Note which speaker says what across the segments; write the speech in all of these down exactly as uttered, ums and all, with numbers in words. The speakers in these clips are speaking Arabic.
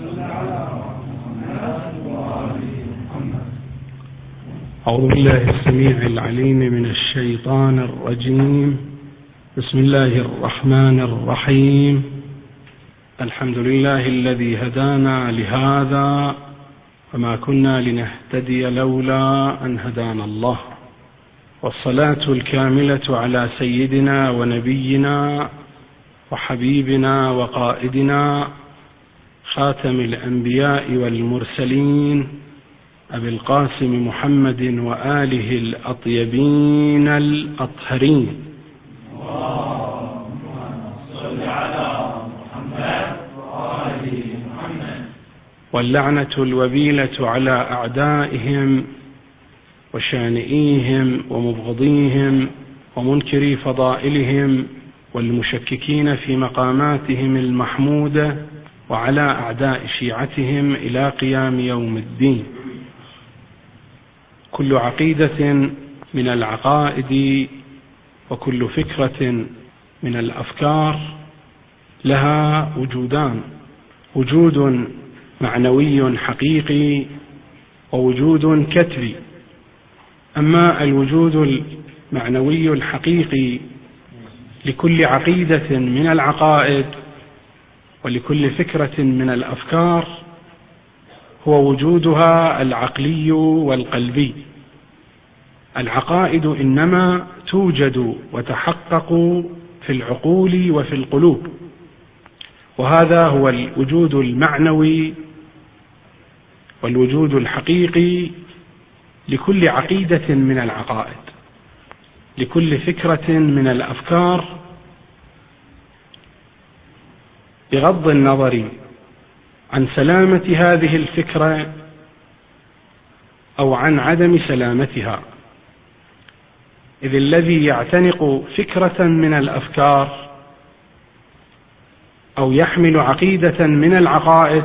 Speaker 1: أعوذ بالله السميع العليم من الشيطان الرجيم. بسم الله الرحمن الرحيم. الحمد لله الذي هدانا لهذا وما كنا لنهتدي لولا أن هدانا الله، والصلاة الكاملة على سيدنا ونبينا وحبيبنا وقائدنا خاتم الأنبياء والمرسلين أبي القاسم محمد وآله الأطيبين الأطهرين.
Speaker 2: اللهم صل على محمد وآل محمد.
Speaker 1: واللعنة الوبيلة على أعدائهم وشانئيهم ومبغضيهم ومنكري فضائلهم والمشككين في مقاماتهم المحمودة وعلى أعداء شيعتهم إلى قيام يوم الدين. كل عقيدة من العقائد وكل فكرة من الأفكار لها وجودان: وجود معنوي حقيقي ووجود كتبي. أما الوجود المعنوي الحقيقي لكل عقيدة من العقائد ولكل فكرة من الأفكار هو وجودها العقلي والقلبي. العقائد إنما توجد وتحقق في العقول وفي القلوب، وهذا هو الوجود المعنوي والوجود الحقيقي لكل عقيدة من العقائد، لكل فكرة من الأفكار، بغض النظر عن سلامة هذه الفكرة أو عن عدم سلامتها. إذ الذي يعتنق فكرة من الأفكار أو يحمل عقيدة من العقائد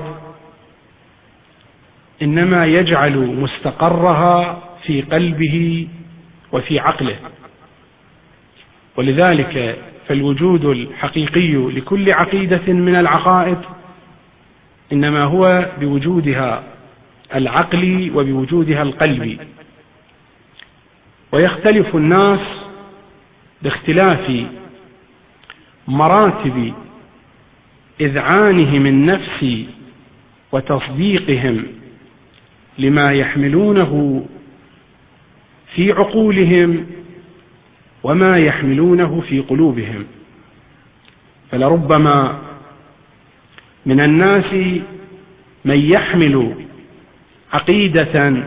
Speaker 1: إنما يجعل مستقرها في قلبه وفي عقله. ولذلك فالوجود الحقيقي لكل عقيدة من العقائد إنما هو بوجودها العقلي وبوجودها القلبي. ويختلف الناس باختلاف مراتب إذعانهم النفس وتصديقهم لما يحملونه في عقولهم وما يحملونه في قلوبهم. فلربما من الناس من يحمل عقيدة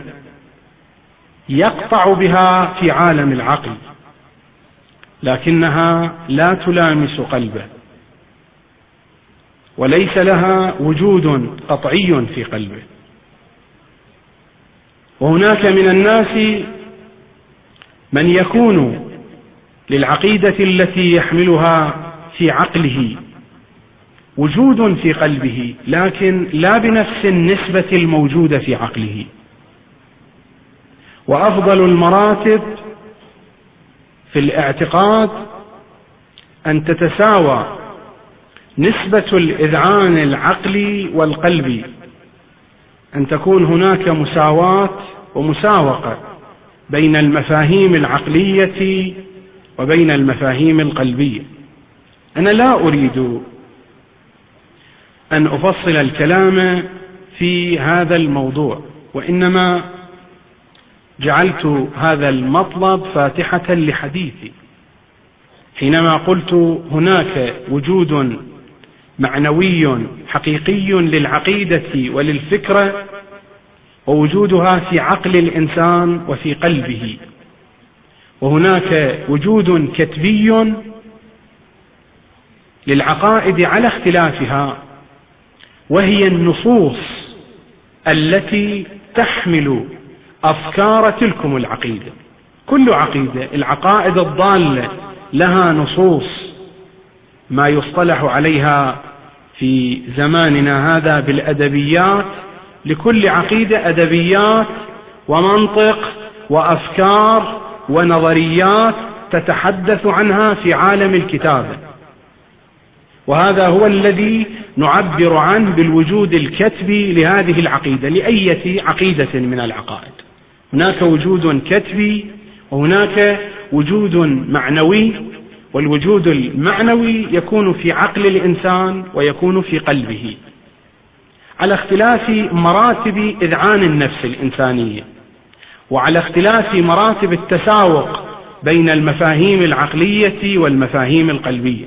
Speaker 1: يقطع بها في عالم العقل لكنها لا تلامس قلبه، وليس لها وجود قطعي في قلبه. وهناك من الناس من يكون للعقيدة التي يحملها في عقله وجود في قلبه لكن لا بنفس النسبة الموجودة في عقله. وأفضل المراتب في الاعتقاد أن تتساوى نسبة الإذعان العقلي والقلبي، أن تكون هناك مساواة ومساوقة بين المفاهيم العقلية وبين المفاهيم القلبية. أنا لا أريد أن أفصل الكلام في هذا الموضوع، وإنما جعلت هذا المطلب فاتحة لحديثي حينما قلت هناك وجود معنوي حقيقي للعقيدة وللفكرة ووجودها في عقل الإنسان وفي قلبه، وهناك وجود كتبي للعقائد على اختلافها، وهي النصوص التي تحمل أفكار تلكم العقيدة. كل عقيدة، العقائد الضالة لها نصوص، ما يصطلح عليها في زماننا هذا بالأدبيات. لكل عقيدة أدبيات ومنطق وأفكار ونظريات تتحدث عنها في عالم الكتابة، وهذا هو الذي نعبر عنه بالوجود الكتبي لهذه العقيدة، لأية عقيدة من العقائد. هناك وجود كتبي وهناك وجود معنوي، والوجود المعنوي يكون في عقل الإنسان ويكون في قلبه على اختلاف مراتب إذعان النفس الإنسانية، وعلى اختلاف مراتب التساوق بين المفاهيم العقلية والمفاهيم القلبية.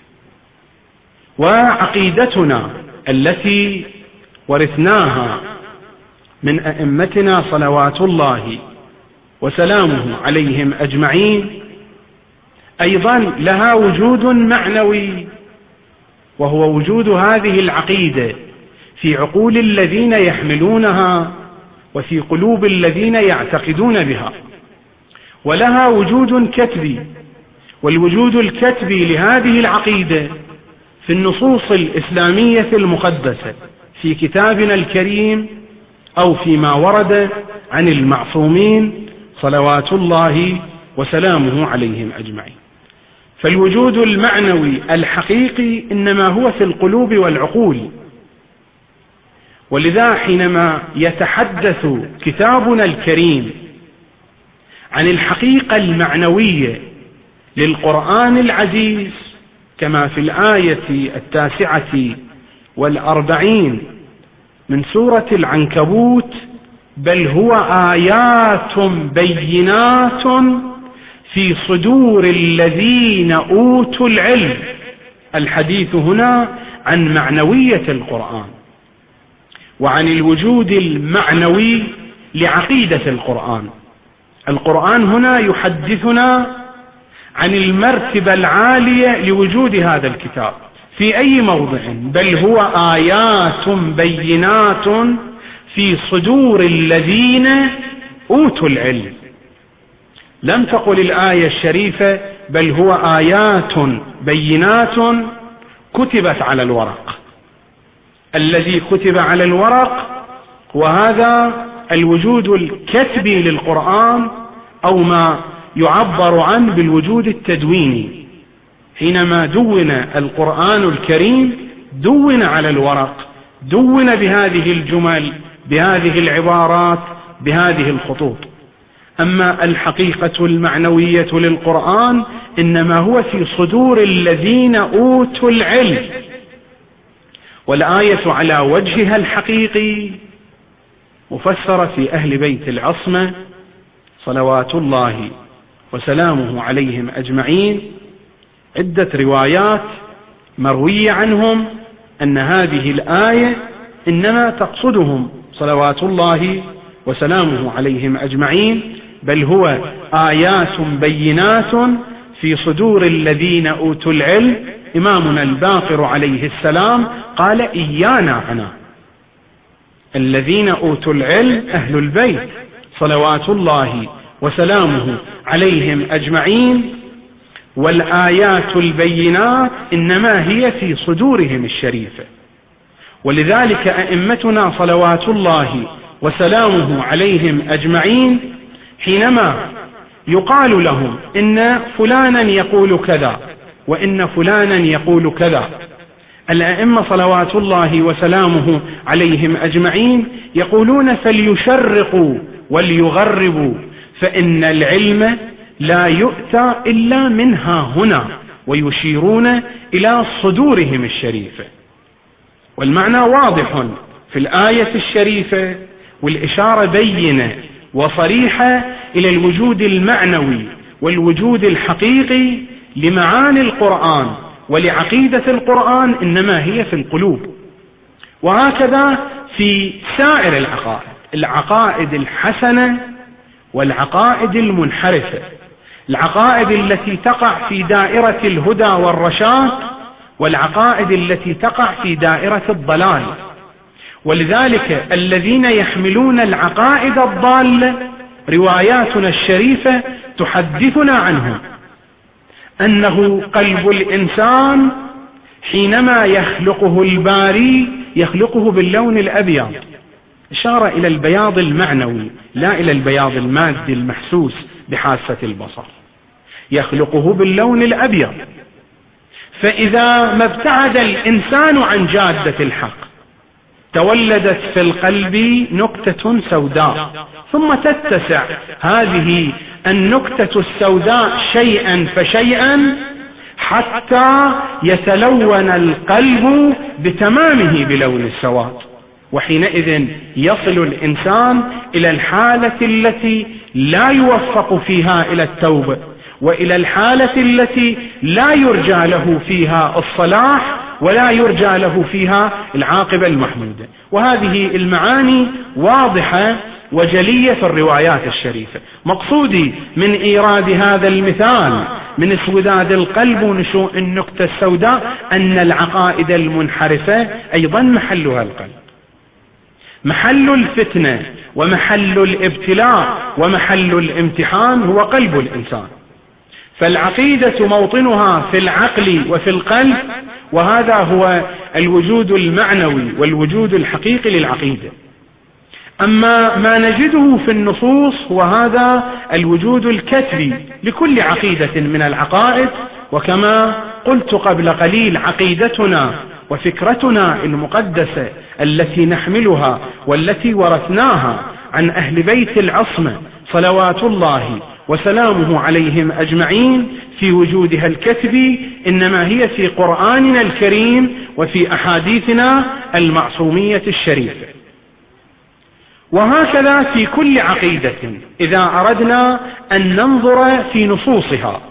Speaker 1: وعقيدتنا التي ورثناها من أئمتنا صلوات الله وسلامه عليهم أجمعين أيضا لها وجود معنوي، وهو وجود هذه العقيدة في عقول الذين يحملونها وفي قلوب الذين يعتقدون بها، ولها وجود كتبي. والوجود الكتبي لهذه العقيدة في النصوص الإسلامية المقدسة في كتابنا الكريم أو فيما ورد عن المعصومين صلوات الله وسلامه عليهم أجمعين. فالوجود المعنوي الحقيقي إنما هو في القلوب والعقول. ولذا حينما يتحدث كتابنا الكريم عن الحقيقة المعنوية للقرآن العزيز كما في الآية التاسعة والأربعين من سورة العنكبوت: بل هو آيات بينات في صدور الذين أوتوا العلم. الحديث هنا عن معنوية القرآن وعن الوجود المعنوي لعقيدة القرآن. القرآن هنا يحدثنا عن المرتبة العالية لوجود هذا الكتاب في أي موضع: بل هو آيات بينات في صدور الذين أوتوا العلم. لم تقل الآية الشريفة بل هو آيات بينات كتبت على الورق. الذي كتب على الورق وهذا الوجود الكتبي للقرآن، أو ما يعبر عنه بالوجود التدويني. حينما دون القرآن الكريم دون على الورق، دون بهذه الجمل، بهذه العبارات، بهذه الخطوط. أما الحقيقة المعنوية للقرآن إنما هو في صدور الذين أوتوا العلم. والآية على وجهها الحقيقي مفسرة في أهل بيت العصمة صلوات الله وسلامه عليهم أجمعين. عدة روايات مروية عنهم أن هذه الآية إنما تقصدهم صلوات الله وسلامه عليهم أجمعين: بل هو آيات بينات في صدور الذين أوتوا العلم. إمامنا الباقر عليه السلام قال: إيانا أنا. الذين أوتوا العلم أهل البيت صلوات الله وسلامه عليهم أجمعين، والآيات البينات إنما هي في صدورهم الشريفة. ولذلك أئمتنا صلوات الله وسلامه عليهم أجمعين حينما يقال لهم إن فلانا يقول كذا وإن فلانا يقول كذا، الأئمة صلوات الله وسلامه عليهم أجمعين يقولون: فليشرقوا وليغربوا، فإن العلم لا يؤتى إلا منها هنا، ويشيرون إلى صدورهم الشريفة. والمعنى واضح في الآية الشريفة، والإشارة بينة وصريحة إلى الوجود المعنوي والوجود الحقيقي لمعاني القرآن ولعقيدة القرآن، إنما هي في القلوب. وهكذا في سائر العقائد، العقائد الحسنة والعقائد المنحرفة، العقائد التي تقع في دائرة الهدى والرشاد والعقائد التي تقع في دائرة الضلال. ولذلك الذين يحملون العقائد الضالة رواياتنا الشريفة تحدثنا عنهم أنه قلب الإنسان حينما يخلقه الباري يخلقه باللون الأبيض، إشارة إلى البياض المعنوي لا إلى البياض المادي المحسوس بحاسة البصر. يخلقه باللون الأبيض، فإذا ما ابتعد الإنسان عن جادة الحق تولدت في القلب نكتة سوداء، ثم تتسع هذه النكتة السوداء شيئا فشيئا حتى يتلون القلب بتمامه بلون السواد، وحينئذ يصل الإنسان إلى الحالة التي لا يوفق فيها إلى التوبة، وإلى الحالة التي لا يرجى له فيها الصلاح ولا يرجى له فيها العاقبة المحمودة. وهذه المعاني واضحة وجلية في الروايات الشريفة. مقصودي من إيراد هذا المثال من اسوداد القلب ونشوء النكتة السوداء أن العقائد المنحرفة أيضا محلها القلب، محل الفتنة ومحل الابتلاء ومحل الامتحان هو قلب الإنسان. فالعقيدة موطنها في العقل وفي القلب، وهذا هو الوجود المعنوي والوجود الحقيقي للعقيدة. أما ما نجده في النصوص وهذا الوجود الكتبي لكل عقيدة من العقائد، وكما قلت قبل قليل عقيدتنا وفكرتنا المقدسة التي نحملها والتي ورثناها عن أهل بيت العصمة صلوات الله وسلامه عليهم أجمعين في وجودها الكتبي إنما هي في قرآننا الكريم وفي أحاديثنا المعصومية الشريفة. وهكذا في كل عقيدة إذا أردنا أن ننظر في نصوصها،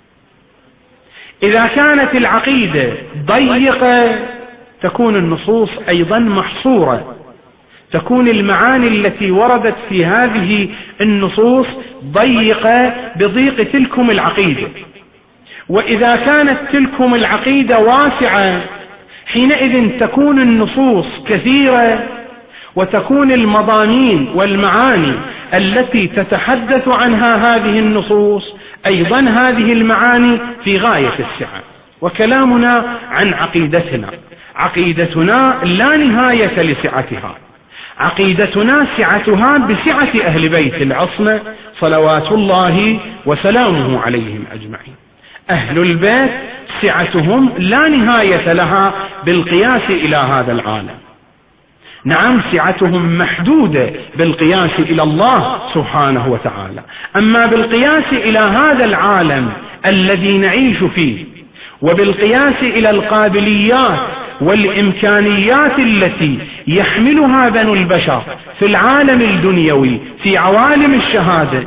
Speaker 1: إذا كانت العقيدة ضيقة تكون النصوص أيضا محصورة، تكون المعاني التي وردت في هذه النصوص ضيقة بضيق تلكم العقيدة. وإذا كانت تلكم العقيدة واسعة حينئذ تكون النصوص كثيرة، وتكون المضامين والمعاني التي تتحدث عنها هذه النصوص أيضا هذه المعاني في غاية السعة. وكلامنا عن عقيدتنا، عقيدتنا لا نهاية لسعتها، عقيدتنا سعتها بسعة أهل بيت العصمة صلوات الله وسلامه عليهم أجمعين. أهل البيت سعتهم لا نهاية لها بالقياس إلى هذا العالم. نعم سعتهم محدودة بالقياس إلى الله سبحانه وتعالى، أما بالقياس إلى هذا العالم الذي نعيش فيه وبالقياس إلى القابليات والإمكانيات التي يحملها بنو البشر في العالم الدنيوي في عوالم الشهادة،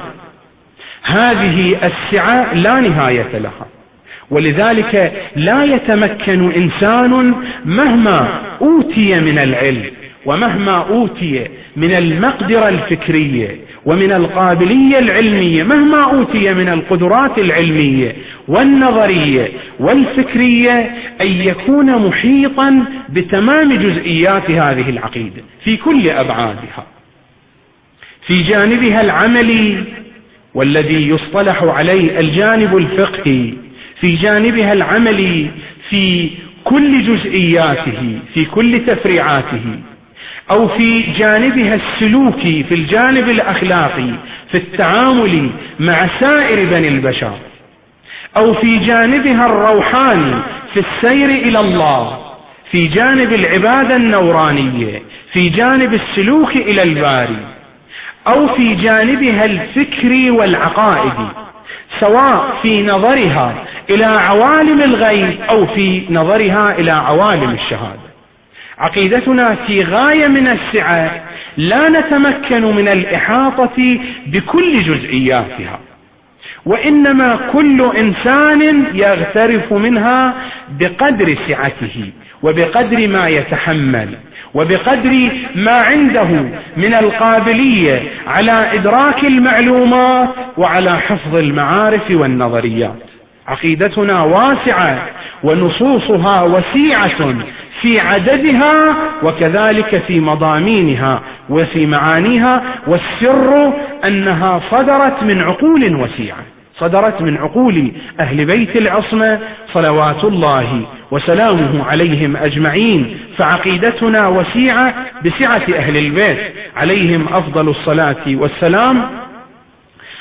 Speaker 1: هذه السعة لا نهاية لها. ولذلك لا يتمكن إنسان مهما أوتي من العلم ومهما أوتي من المقدرة الفكرية ومن القابلية العلمية، مهما أوتي من القدرات العلمية والنظرية والفكرية، أن يكون محيطا بتمام جزئيات هذه العقيدة في كل أبعادها، في جانبها العملي والذي يصطلح عليه الجانب الفقهي، في جانبها العملي في كل جزئياته في كل تفريعاته، أو في جانبها السلوكي في الجانب الأخلاقي في التعامل مع سائر بني البشر، أو في جانبها الروحاني في السير إلى الله، في جانب العبادة النورانية، في جانب السلوك إلى الباري، أو في جانبها الفكري والعقائدي، سواء في نظرها إلى عوالم الغيب أو في نظرها إلى عوالم الشهادة. عقيدتنا في غاية من السعة، لا نتمكن من الإحاطة بكل جزئياتها، وإنما كل إنسان يغترف منها بقدر سعته وبقدر ما يتحمل وبقدر ما عنده من القابلية على إدراك المعلومات وعلى حفظ المعارف والنظريات. عقيدتنا واسعة ونصوصها وسيعة في عددها وكذلك في مضامينها وفي معانيها، والسر أنها صدرت من عقول وسيعة، صدرت من عقول أهل بيت العصمة صلوات الله وسلامه عليهم أجمعين. فعقيدتنا وسيعة بسعة أهل البيت عليهم أفضل الصلاة والسلام.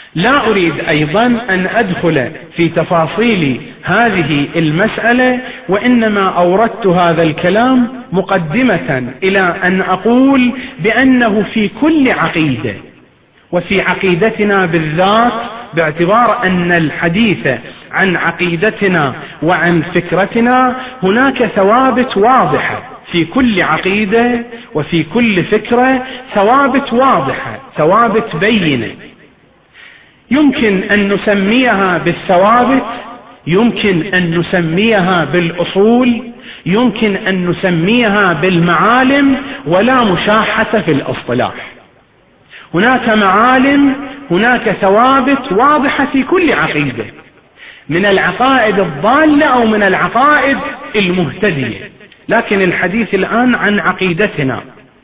Speaker 1: لا أريد أيضا أن أدخل في تفاصيل هذه المسألة، وإنما أوردت هذا الكلام مقدمة إلى أن أقول بأنه في كل عقيدة، وفي عقيدتنا بالذات، باعتبار أن الحديث عن عقيدتنا وعن فكرتنا هناك ثوابت واضحة في كل عقيدة وفي كل فكرة، ثوابت واضحة، ثوابت بينة، يمكن أن نسميها بالثوابت، يمكن أن نسميها بالأصول، يمكن أن نسميها بالمعالم، ولا مشاحة في الاصطلاح. هناك معالم، هناك ثوابت واضحة في كل عقيدة، من العقائد الضالة أو من العقائد المهتدية، لكن الحديث الآن عن عقيدتنا،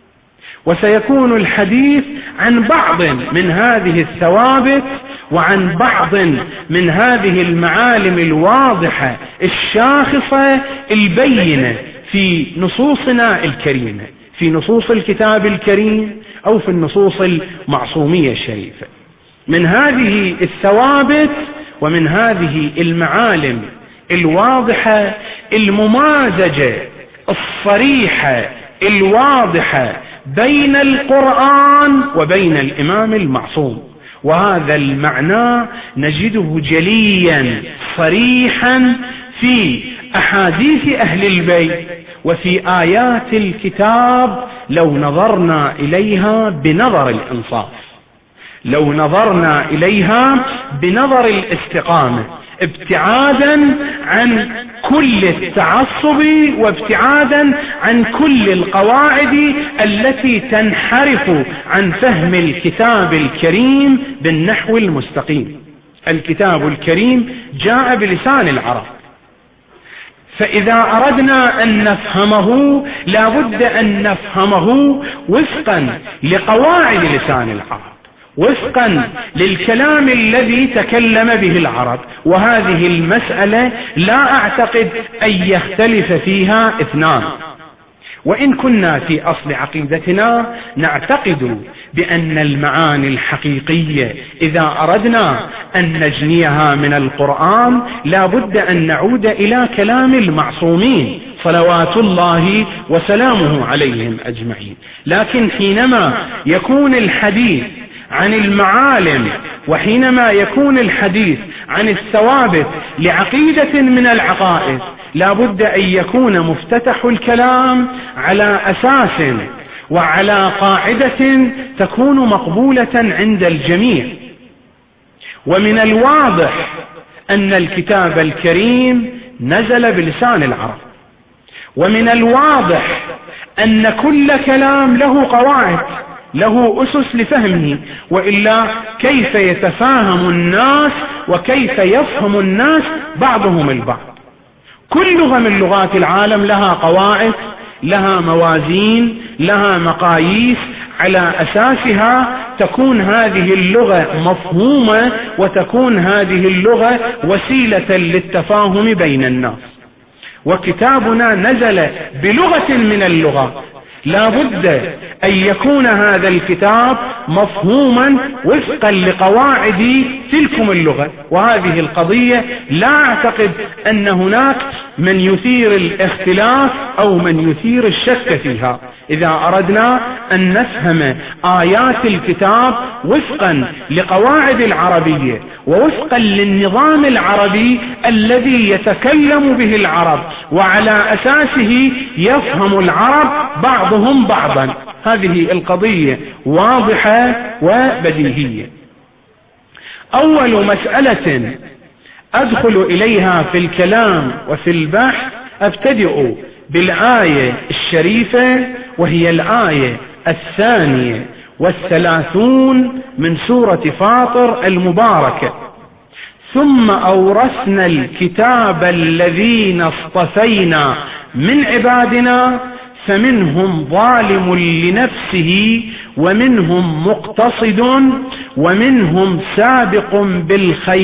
Speaker 1: وسيكون الحديث عن بعض من هذه الثوابت وعن بعض من هذه المعالم الواضحة الشاخصة البينة في نصوصنا الكريمة، في نصوص الكتاب الكريم أو في النصوص المعصومية الشريفة. من هذه الثوابت ومن هذه المعالم الواضحة الممازجة الصريحة الواضحة بين القرآن وبين الإمام المعصوم، وهذا المعنى نجده جليا صريحا في أحاديث أهل البيت وفي آيات الكتاب، لو نظرنا إليها بنظر الإنصاف، لو نظرنا إليها بنظر الاستقامة، ابتعادا عن كل التعصب وابتعادا عن كل القواعد التي تنحرف عن فهم الكتاب الكريم بالنحو المستقيم. الكتاب الكريم جاء بلسان العرب، فإذا أردنا أن نفهمه لا بد أن نفهمه وفقا لقواعد لسان العرب، وفقا للكلام الذي تكلم به العرب، وهذه المسألة لا أعتقد أن يختلف فيها اثنان. وإن كنا في أصل عقيدتنا نعتقد بأن المعاني الحقيقية إذا أردنا أن نجنيها من القرآن لا بد أن نعود إلى كلام المعصومين صلوات الله وسلامه عليهم أجمعين. لكن حينما يكون الحديث عن المعالم، وحينما يكون الحديث عن الثوابت لعقيدة من العقائد، لا بد أن يكون مفتتح الكلام على أساس وعلى قاعدة تكون مقبولة عند الجميع. ومن الواضح أن الكتاب الكريم نزل بلسان العرب، ومن الواضح أن كل كلام له قواعد، له أسس لفهمه، وإلا كيف يتفاهم الناس وكيف يفهم الناس بعضهم البعض؟ كل لغة من لغات العالم لها قواعد، لها موازين، لها مقاييس، على أساسها تكون هذه اللغة مفهومة، وتكون هذه اللغة وسيلة للتفاهم بين الناس. وكتابنا نزل بلغة من اللغات، لا بد أن يكون هذا الكتاب مفهوما وفقا لقواعد تلكم اللغة، وهذه القضية لا أعتقد أن هناك من يثير الاختلاف أو من يثير الشك فيها. إذا أردنا أن نفهم آيات الكتاب وفقا لقواعد العربية ووفقا للنظام العربي الذي يتكلم به العرب، وعلى أساسه يفهم العرب بعضهم بعضا، هذه القضية واضحة وبديهية. أول مسألة أدخل إليها في الكلام وفي البحث أبتدئ بالآية الشريفة، وهي الآية الثانية والثلاثون من سورة فاطر المباركة: ثم أورثنا الكتاب الذين اصطفينا من عبادنا فمنهم ظالم لنفسه ومنهم مقتصد ومنهم سابق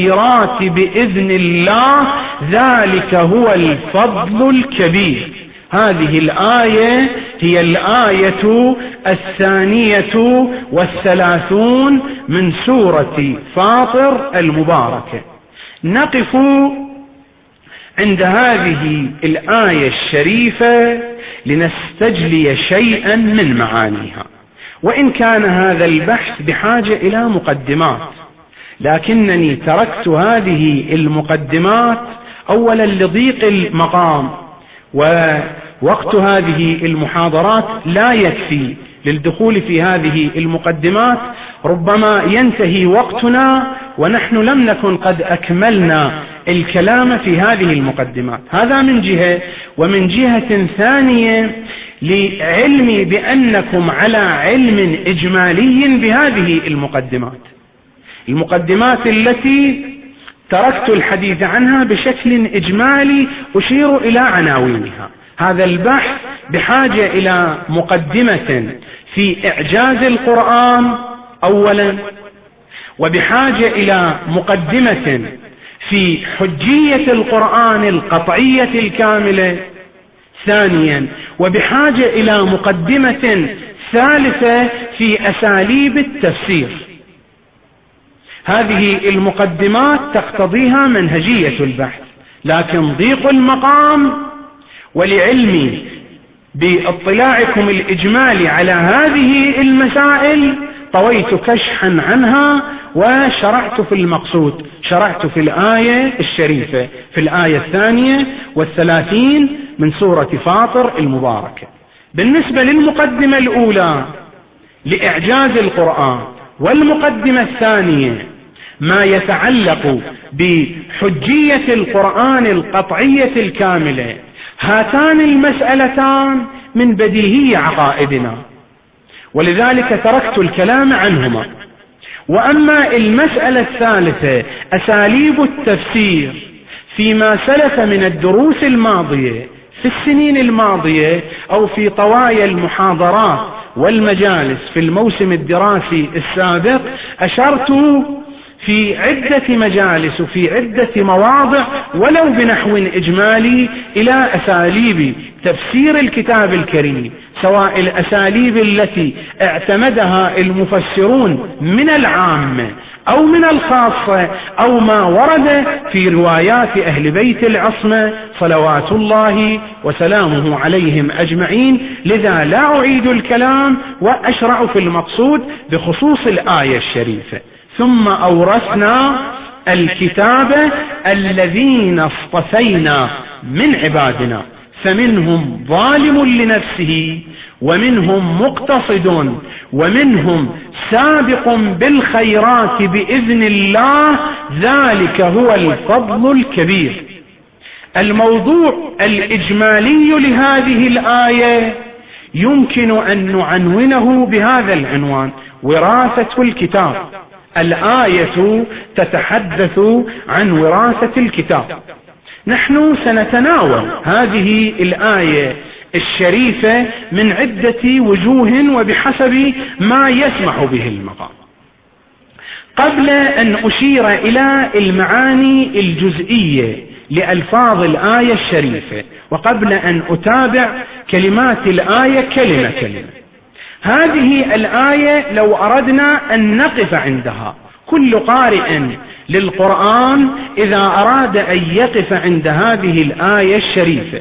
Speaker 1: بالخيرات بإذن الله ذلك هو الفضل الكبير. هذه الآية هي الآية الثانية والثلاثون من سورة فاطر المباركة. نقف عند هذه الآية الشريفة لنستجلي شيئا من معانيها، وإن كان هذا البحث بحاجة إلى مقدمات، لكنني تركت هذه المقدمات أولا لضيق المقام، ووقت هذه المحاضرات لا يكفي للدخول في هذه المقدمات، ربما ينتهي وقتنا ونحن لم نكن قد أكملنا الكلام في هذه المقدمات. هذا من جهة، ومن جهة ثانية لعلمي بأنكم على علم إجمالي بهذه المقدمات، المقدمات التي تركت الحديث عنها بشكل إجمالي أشير إلى عناوينها. هذا البحث بحاجة إلى مقدمة في إعجاز القرآن أولا، وبحاجة إلى مقدمة في حجية القرآن القطعية الكاملة ثانيا، وبحاجة إلى مقدمة ثالثة في أساليب التفسير. هذه المقدمات تقتضيها منهجية البحث، لكن ضيق المقام ولعلمي باطلاعكم الإجمالي على هذه المسائل طويت كشحا عنها وشرعت في المقصود، شرعت في الآية الشريفة، في الآية الثانية والثلاثين من سورة فاطر المباركة. بالنسبة للمقدمة الأولى لإعجاز القرآن، والمقدمة الثانية ما يتعلق بحجية القرآن القطعية الكاملة، هاتان المسألتان من بديهي عقائدنا، ولذلك تركت الكلام عنهما. وأما المسألة الثالثة أساليب التفسير فيما سلف من الدروس الماضية في السنين الماضية أو في طوايا المحاضرات والمجالس في الموسم الدراسي السابق، أشرت في عدة مجالس وفي عدة مواضع ولو بنحو إجمالي إلى أساليب تفسير الكتاب الكريم، سواء الأساليب التي اعتمدها المفسرون من العامة أو من الخاصة، أو ما ورد في روايات أهل بيت العصمة صلوات الله وسلامه عليهم أجمعين. لذا لا أعيد الكلام وأشرع في المقصود بخصوص الآية الشريفة. ثم أورثنا الكتاب الذين اصطفينا من عبادنا فمنهم ظالم لنفسه ومنهم مقتصد ومنهم سابق بالخيرات بإذن الله ذلك هو الفضل الكبير. الموضوع الإجمالي لهذه الآية يمكن أن نعنونه بهذا العنوان: وراثة الكتاب. الآية تتحدث عن وراثة الكتاب. نحن سنتناول هذه الآية الشريفة من عدة وجوه وبحسب ما يسمح به المقام. قبل أن أشير إلى المعاني الجزئية لألفاظ الآية الشريفة، وقبل أن أتابع كلمات الآية كلمة كلمة، هذه الآية لو أردنا أن نقف عندها، كل قارئ للقرآن إذا أراد أن يقف عند هذه الآية الشريفة: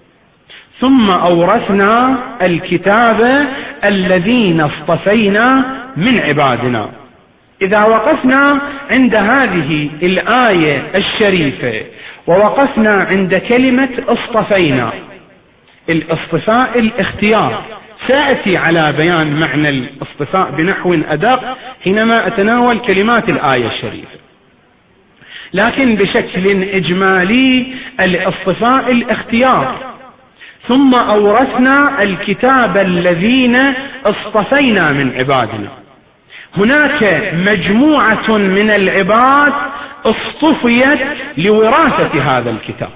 Speaker 1: ثم أورثنا الكتاب الذين اصطفينا من عبادنا، إذا وقفنا عند هذه الآية الشريفة ووقفنا عند كلمة اصطفينا، الاصطفاء الاختيار، سأتي على بيان معنى الاصطفاء بنحو أدق حينما أتناول كلمات الآية الشريفة، لكن بشكل إجمالي الاصطفاء الاختيار. ثم أورثنا الكتاب الذين اصطفينا من عبادنا، هناك مجموعة من العباد اصطفيت لوراثة هذا الكتاب.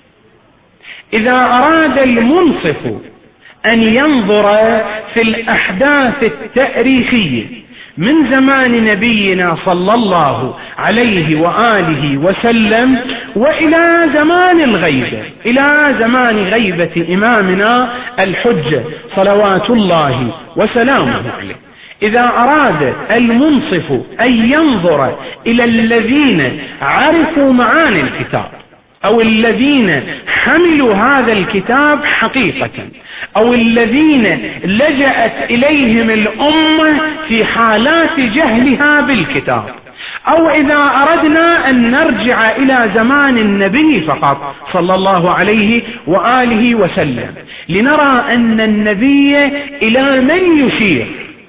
Speaker 1: إذا أراد المنصف أن ينظر في الأحداث التاريخية من زمان نبينا صلى الله عليه وآله وسلم وإلى زمان الغيبة، إلى زمان غيبة إمامنا الحجة صلوات الله وسلامه عليه. إذا أراد المنصف أن ينظر إلى الذين عرفوا معاني الكتاب أو الذين حملوا هذا الكتاب حقيقة أو الذين لجأت إليهم الأمة في حالات جهلها بالكتاب، أو إذا أردنا أن نرجع إلى زمان النبي فقط صلى الله عليه وآله وسلم لنرى أن النبي إلى من يشير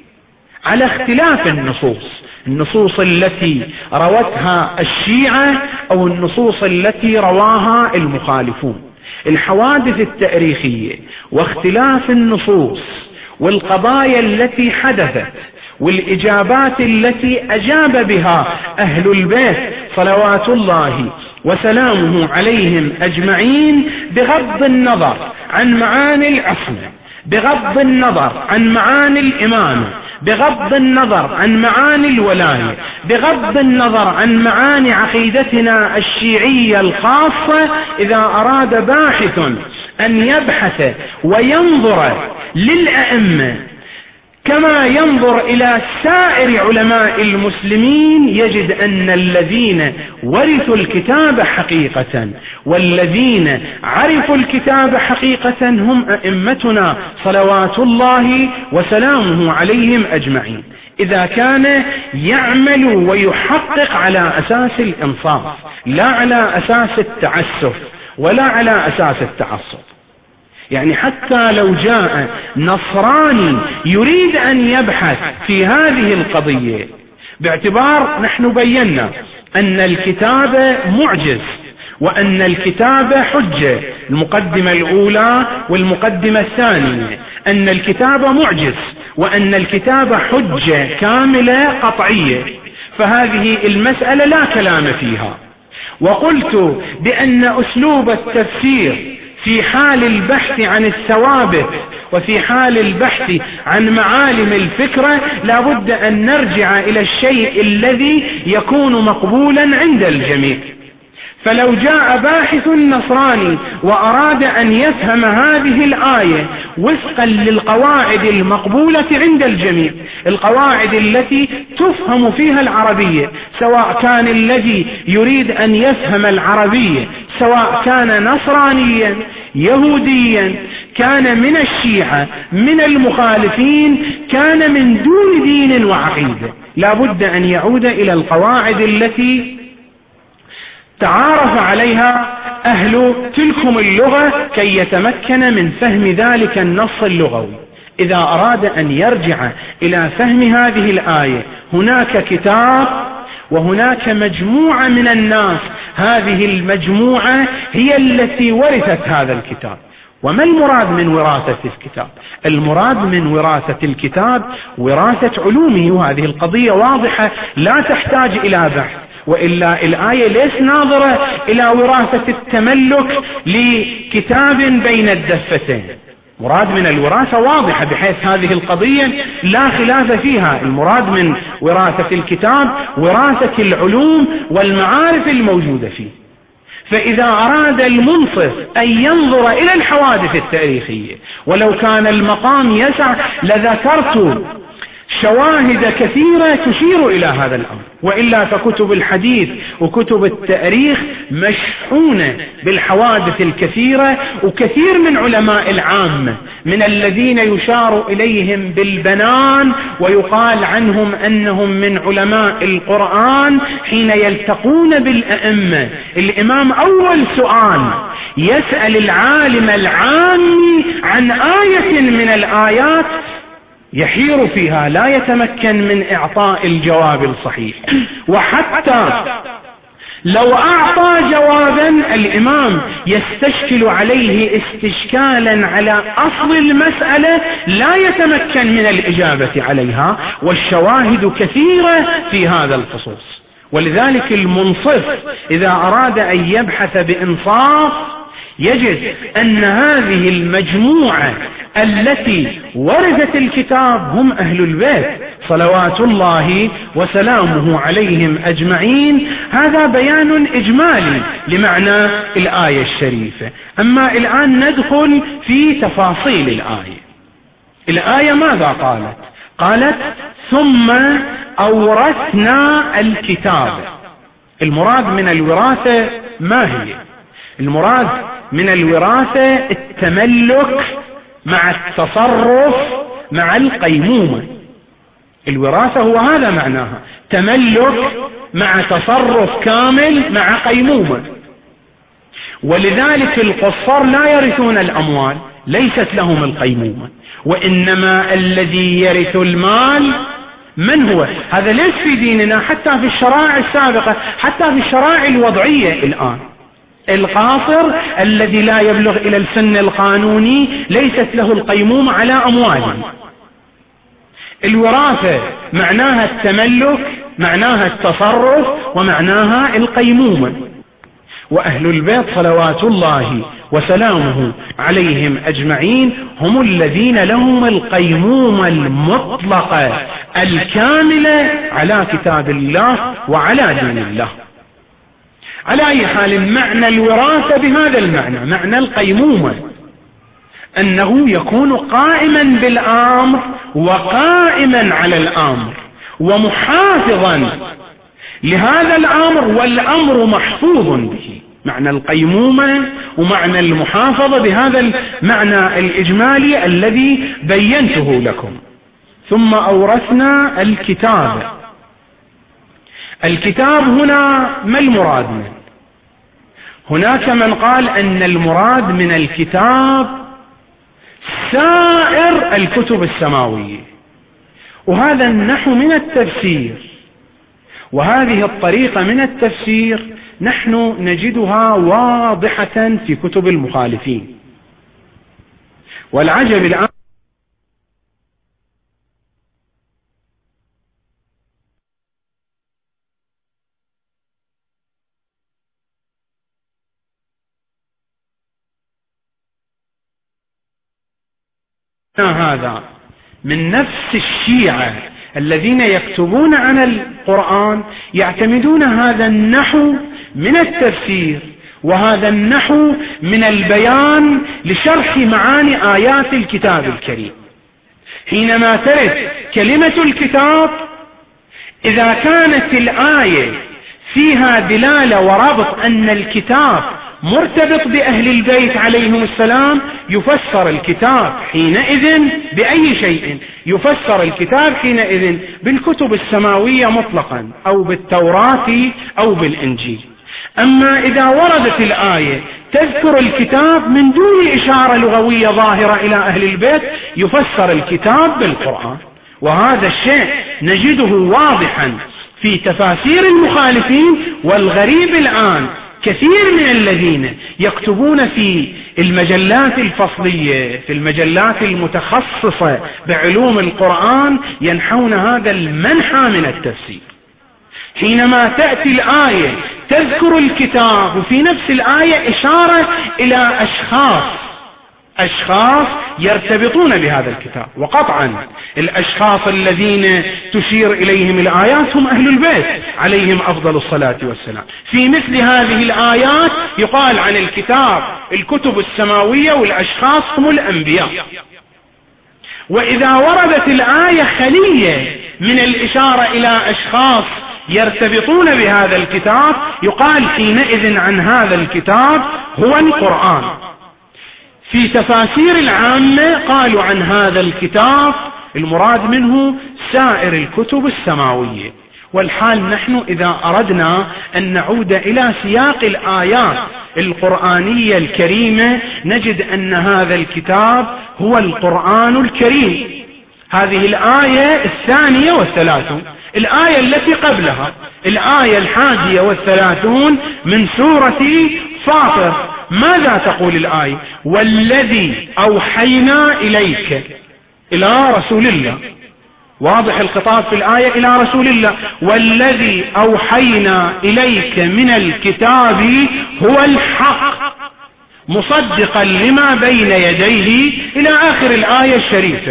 Speaker 1: على اختلاف النصوص، النصوص التي روتها الشيعة أو النصوص التي رواها المخالفون. الحوادث التاريخية واختلاف النصوص والقضايا التي حدثت والإجابات التي أجاب بها أهل البيت صلوات الله وسلامه عليهم أجمعين، بغض النظر عن معاني العصمة، بغض النظر عن معاني الإمامة، بغض النظر عن معاني الولاية، بغض النظر عن معاني عقيدتنا الشيعية الخاصة، إذا أراد باحث أن يبحث وينظر للأئمة كما ينظر إلى سائر علماء المسلمين، يجد أن الذين ورثوا الكتاب حقيقة والذين عرفوا الكتاب حقيقة هم أئمتنا صلوات الله وسلامه عليهم أجمعين، إذا كان يعمل ويحقق على أساس الإنصاف لا على أساس التعسف ولا على أساس التعصب. يعني حتى لو جاء نصراني يريد أن يبحث في هذه القضية، باعتبار نحن بينا أن الكتاب معجز وأن الكتاب حجة، المقدمة الأولى والمقدمة الثانية، أن الكتاب معجز وأن الكتاب حجة كاملة قطعية، فهذه المسألة لا كلام فيها. وقلت بأن أسلوب التفسير في حال البحث عن الثوابت وفي حال البحث عن معالم الفكرة لا بد أن نرجع إلى الشيء الذي يكون مقبولا عند الجميع. فلو جاء باحث نصراني وأراد أن يفهم هذه الآية وفقا للقواعد المقبولة عند الجميع، القواعد التي تفهم فيها العربية، سواء كان الذي يريد أن يفهم العربية سواء كان نصرانيا يهوديا، كان من الشيعة، من المخالفين، كان من دون دين وعقيدة، لا بد أن يعود إلى القواعد التي تعارف عليها أهل تلكم اللغة كي يتمكن من فهم ذلك النص اللغوي. إذا أراد أن يرجع إلى فهم هذه الآية، هناك كتاب وهناك مجموعة من الناس، هذه المجموعة هي التي ورثت هذا الكتاب. وما المراد من وراثة الكتاب؟ المراد من وراثة الكتاب وراثة علومه، وهذه القضية واضحة لا تحتاج إلى بحث، وإلا الآية ليس ناظرة إلى وراثة التملك لكتاب بين الدفتين. مراد من الوراثة واضحة بحيث هذه القضية لا خلاف فيها. المراد من وراثة الكتاب وراثة العلوم والمعارف الموجودة فيه. فإذا أراد المنصف أن ينظر إلى الحوادث التاريخية، ولو كان المقام يسع لذكرت شواهد كثيرة تشير إلى هذا الأمر، وإلا فكتب الحديث وكتب التاريخ مشحونة بالحوادث الكثيرة، وكثير من علماء العامة من الذين يشار إليهم بالبنان ويقال عنهم أنهم من علماء القرآن حين يلتقون بالأئمة، الإمام أول سؤال يسأل العالم العامي عن آية من الآيات يحير فيها، لا يتمكن من إعطاء الجواب الصحيح. وحتى لو أعطى جوابا الإمام يستشكل عليه استشكالا على أصل المسألة لا يتمكن من الإجابة عليها، والشواهد كثيرة في هذا الخصوص. ولذلك المنصف إذا أراد أن يبحث بإنصاف يجد أن هذه المجموعة التي ورثت الكتاب هم أهل البيت صلوات الله وسلامه عليهم أجمعين. هذا بيان إجمالي لمعنى الآية الشريفة. أما الآن ندخل في تفاصيل الآية. الآية ماذا قالت؟ قالت ثم أورثنا الكتاب. المراد من الوراثة ما هي؟ المراد من الوراثة التملك مع التصرف مع القيمومة. الوراثة هو هذا معناها، تملك مع تصرف كامل مع قيمومة. ولذلك القصار لا يرثون الأموال، ليست لهم القيمومة، وإنما الذي يرث المال من هو؟ هذا ليس في ديننا، حتى في الشرائع السابقة، حتى في الشرائع الوضعية الآن. القاصر الذي لا يبلغ إلى السن القانوني ليست له القيمومة على أمواله. الوراثة معناها التملك، معناها التصرف، ومعناها القيمومة. وأهل البيت صلوات الله وسلامه عليهم أجمعين هم الذين لهم القيمومة المطلقة الكاملة على كتاب الله وعلى دين الله. على أي حال، معنى الوراثة بهذا المعنى، معنى القيمومة، أنه يكون قائما بالأمر وقائما على الأمر ومحافظا لهذا الأمر، والأمر محفوظ به. معنى القيمومة ومعنى المحافظة بهذا المعنى الإجمالي الذي بينته لكم. ثم أورثنا الكتاب. الكتاب هنا ما المراد منه؟ هناك من قال أن المراد من الكتاب سائر الكتب السماوية، وهذا النحو من التفسير، وهذه الطريقة من التفسير نحن نجدها واضحة في كتب المخالفين. والعجب الآن هذا من نفس الشيعة الذين يكتبون عن القرآن، يعتمدون هذا النحو من التفسير وهذا النحو من البيان لشرح معاني آيات الكتاب الكريم. حينما ترد كلمة الكتاب، إذا كانت الآية فيها دلالة وربط أن الكتاب مرتبط بأهل البيت عليهم السلام، يفسر الكتاب حينئذ بأي شيء؟ يفسر الكتاب حينئذ بالكتب السماوية مطلقا، أو بالتوراة أو بالإنجيل. أما إذا وردت الآية تذكر الكتاب من دون إشارة لغوية ظاهرة إلى أهل البيت، يفسر الكتاب بالقرآن. وهذا الشيء نجده واضحا في تفاسير المخالفين. والغريب الآن كثير من الذين يكتبون في المجلات الفصلية، في المجلات المتخصصة بعلوم القرآن، ينحون هذا المنحى من التفسير. حينما تأتي الآية تذكر الكتاب، وفي نفس الآية إشارة إلى أشخاص أشخاص يرتبطون بهذا الكتاب، وقطعا الأشخاص الذين تشير إليهم الآيات هم أهل البيت عليهم أفضل الصلاة والسلام. في مثل هذه الآيات يقال عن الكتاب الكتب السماوية، والأشخاص هم الأنبياء. وإذا وردت الآية خلية من الإشارة إلى أشخاص يرتبطون بهذا الكتاب، يقال حينئذ عن هذا الكتاب هو القرآن. في تفاسير العامة قالوا عن هذا الكتاب المراد منه سائر الكتب السماوية. والحال نحن إذا أردنا أن نعود إلى سياق الآيات القرآنية الكريمة، نجد أن هذا الكتاب هو القرآن الكريم. هذه الآية الثانية والثلاثون، الآية التي قبلها الآية الحادية والثلاثون من سورة فاطر، ماذا تقول الآية؟ والذي أوحينا إليك، إلى رسول الله. واضح الخطاب في الآية إلى رسول الله. والذي أوحينا إليك من الكتاب هو الحق مصدقا لما بين يديه إلى آخر الآية الشريفة.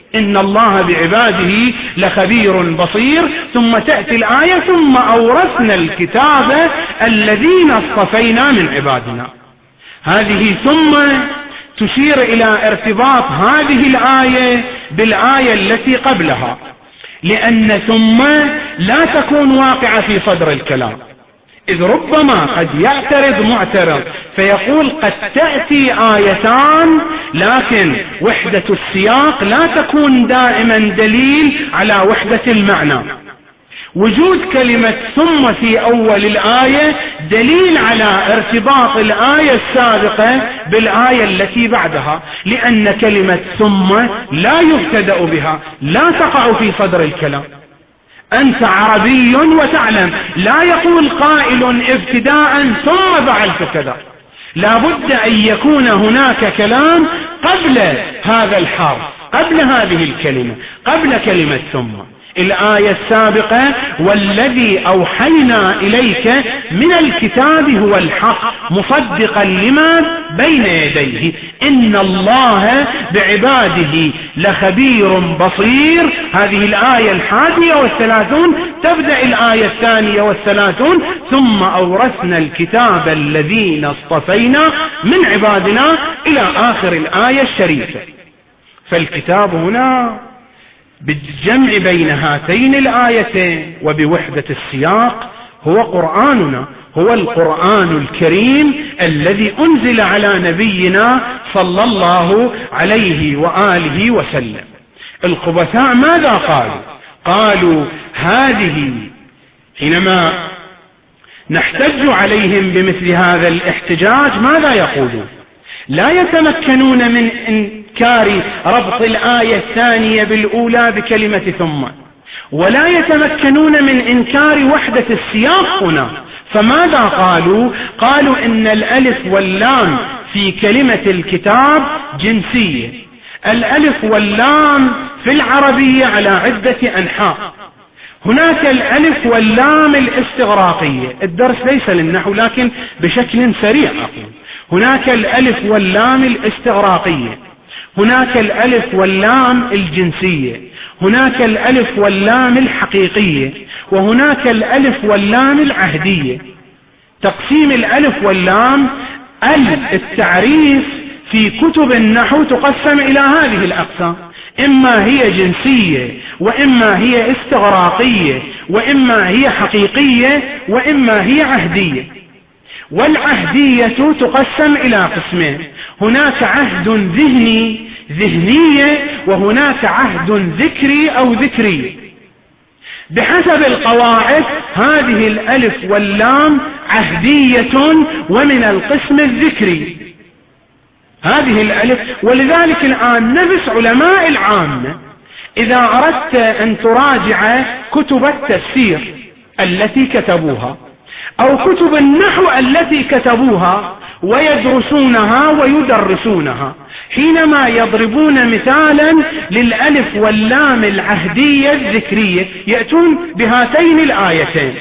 Speaker 1: إن الله بعباده لخبير بصير، ثم تأتي الآية ثم أورثنا الكتاب الذين اصطفينا من عبادنا. هذه ثم تشير إلى ارتباط هذه الآية بالآية التي قبلها، لأن ثم لا تكون واقعة في صدر الكلام، إذ ربما قد يعترض معترض فيقول قد تأتي آيتان لكن وحدة السياق لا تكون دائما دليل على وحدة المعنى. وجود كلمة ثم في أول الآية دليل على ارتباط الآية السابقة بالآية التي بعدها، لأن كلمة ثم لا يبتدأ بها، لا تقع في صدر الكلام. أنت عربي وتعلم، لا يقول قائل ابتداء ثم فعلت كذا، لا بد أن يكون هناك كلام قبل هذا الحرف، قبل هذه الكلمة، قبل كلمة ثم. الآية السابقة والذي أوحينا إليك من الكتاب هو الحق مصدقا لما بين يديه إن الله بعباده لخبير بصير. هذه الآية الحادية والثلاثون تبدأ الآية الثانية والثلاثون ثم أورثنا الكتاب الذين اصطفينا من عبادنا إلى آخر الآية الشريفة. فالكتاب هنا بالجمع بين هاتين الآيتين وبوحدة السياق هو قرآننا، هو القرآن الكريم الذي أنزل على نبينا صلى الله عليه وآله وسلم. الخبثاء ماذا قالوا؟ قالوا هذه حينما نحتج عليهم بمثل هذا الاحتجاج ماذا يقولون؟ لا يتمكنون من إنكار ربط الآية الثانية بالأولى بكلمة ثم، ولا يتمكنون من إنكار وحدة السياق هنا. فماذا قالوا؟ قالوا إن الألف واللام في كلمة الكتاب جنسية. الألف واللام في العربية على عدة أنحاء. هناك الألف واللام الاستغراقية، الدرس ليس للنحو لكن بشكل سريع أقول. هناك الألف واللام الاستغراقية، هناك الألف واللام الجنسية، هناك الألف واللام الحقيقية، وهناك الألف واللام العهدية. تقسيم الألف واللام التعريف في كتب النحو تقسم إلى هذه الأقسام، إما هي جنسية، وإما هي استغراقية، وإما هي حقيقية، وإما هي عهدية. والعهدية تقسم إلى قسمين، هناك عهد ذهني ذهنية، وهناك عهد ذكري أو ذكري. بحسب القواعد هذه الألف واللام عهدية ومن القسم الذكري هذه الألف. ولذلك الآن نفس علماء العامة إذا أردت أن تراجع كتب التفسير التي كتبوها أو كتب النحو التي كتبوها ويدرسونها ويدرسونها، حينما يضربون مثالا للألف واللام العهدية الذكرية يأتون بهاتين الآيتين: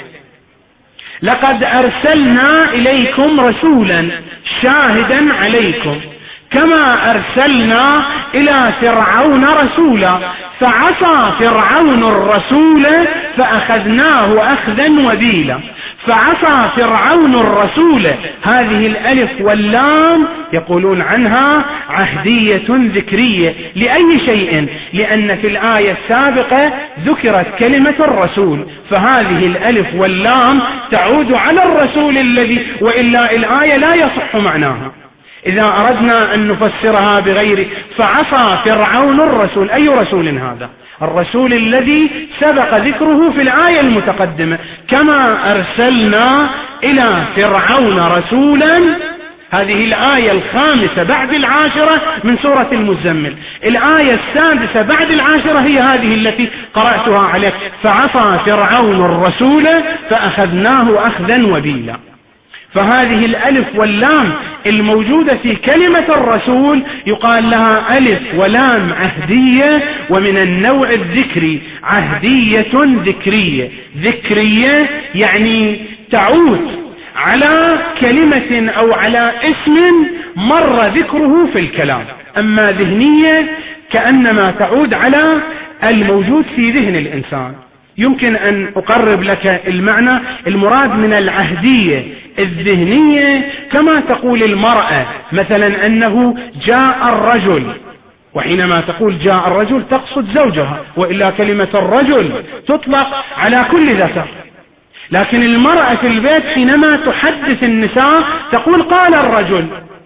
Speaker 1: لقد أرسلنا إليكم رسولا شاهدا عليكم كما أرسلنا إلى فرعون رسولا فعصى فرعون الرسول فأخذناه أخذا وبيلا. فعصى فرعون الرسول، هذه الألف واللام يقولون عنها عهدية ذكرية. لأي شيء؟ لأن في الآية السابقة ذكرت كلمة الرسول، فهذه الألف واللام تعود على الرسول الذي، وإلا الآية لا يصح معناها إذا أردنا أن نفسرها بغير. فعصى فرعون الرسول، أي رسول هذا؟ الرسول الذي سبق ذكره في الآية المتقدمة، كما أرسلنا إلى فرعون رسولا. هذه الآية الخامسة بعد العاشرة من سورة المزمل. الآية السادسة بعد العاشرة هي هذه التي قرأتها عليك: فعصى فرعون الرسول فأخذناه أخذا وبيلا. فهذه الألف واللام الموجودة في كلمة الرسول يقال لها ألف ولام عهدية ومن النوع الذكري، عهدية ذكرية. ذكرية يعني تعود على كلمة أو على اسم مر ذكره في الكلام. أما ذهنية كأنما تعود على الموجود في ذهن الإنسان. يمكن أن أقرب لك المعنى. المراد من العهدية الذهنية كما تقول المرأة مثلا أنه جاء الرجل، وحينما تقول جاء الرجل تقصد زوجها، وإلا كلمة الرجل تطلق على كل ذكر. لكن المرأة في البيت حينما تحدث النساء تقول قال الرجل،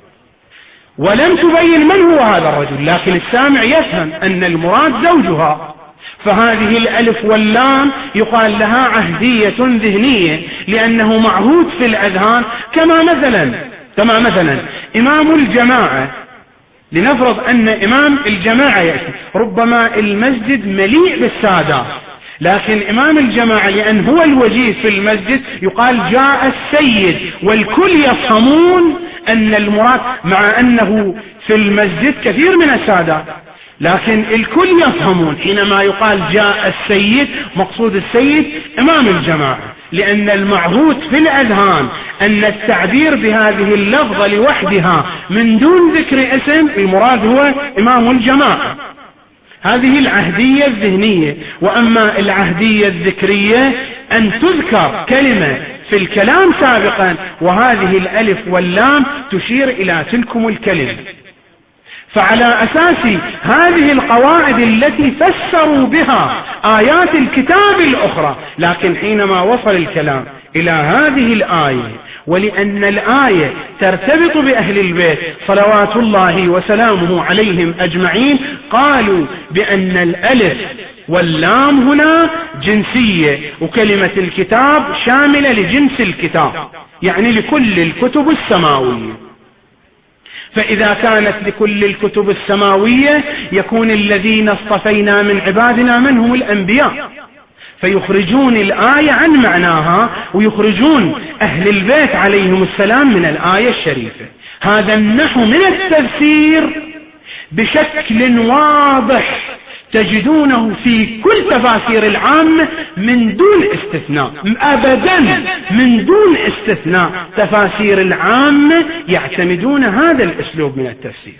Speaker 1: ولم تبين من هو هذا الرجل، لكن السامع يفهم أن المراد زوجها. فهذه الألف واللام يقال لها عهدية ذهنية، لأنه معهود في الأذهان. كما مثلا كما مثلا إمام الجماعة، لنفرض أن إمام الجماعة يأتي، ربما المسجد مليء بالسادات، لكن إمام الجماعة لأن هو الوجيه في المسجد يقال جاء السيد، والكل يفهمون أن المراد، مع أنه في المسجد كثير من السادات، لكن الكل يفهمون حينما يقال جاء السيد مقصود السيد إمام الجماعة، لأن المعهود في الأذهان أن التعبير بهذه اللفظة لوحدها من دون ذكر اسم المراد هو إمام الجماعة. هذه العهدية الذهنية. وأما العهدية الذكرية أن تذكر كلمة في الكلام سابقا، وهذه الألف واللام تشير إلى تلكم الكلمة. فعلى أساس هذه القواعد التي فسروا بها آيات الكتاب الأخرى، لكن حينما وصل الكلام إلى هذه الآية، ولأن الآية ترتبط بأهل البيت صلوات الله وسلامه عليهم أجمعين، قالوا بأن الألف واللام هنا جنسية، وكلمة الكتاب شاملة لجنس الكتاب، يعني لكل الكتب السماوية. فإذا كانت لكل الكتب السماوية يكون الذين اصطفينا من عبادنا من هم الأنبياء، فيخرجون الآية عن معناها، ويخرجون أهل البيت عليهم السلام من الآية الشريفة. هذا النحو من التفسير بشكل واضح تجدونه في كل تفاسير العامة من دون استثناء، أبدا من دون استثناء. تفاسير العامة يعتمدون هذا الأسلوب من التفسير.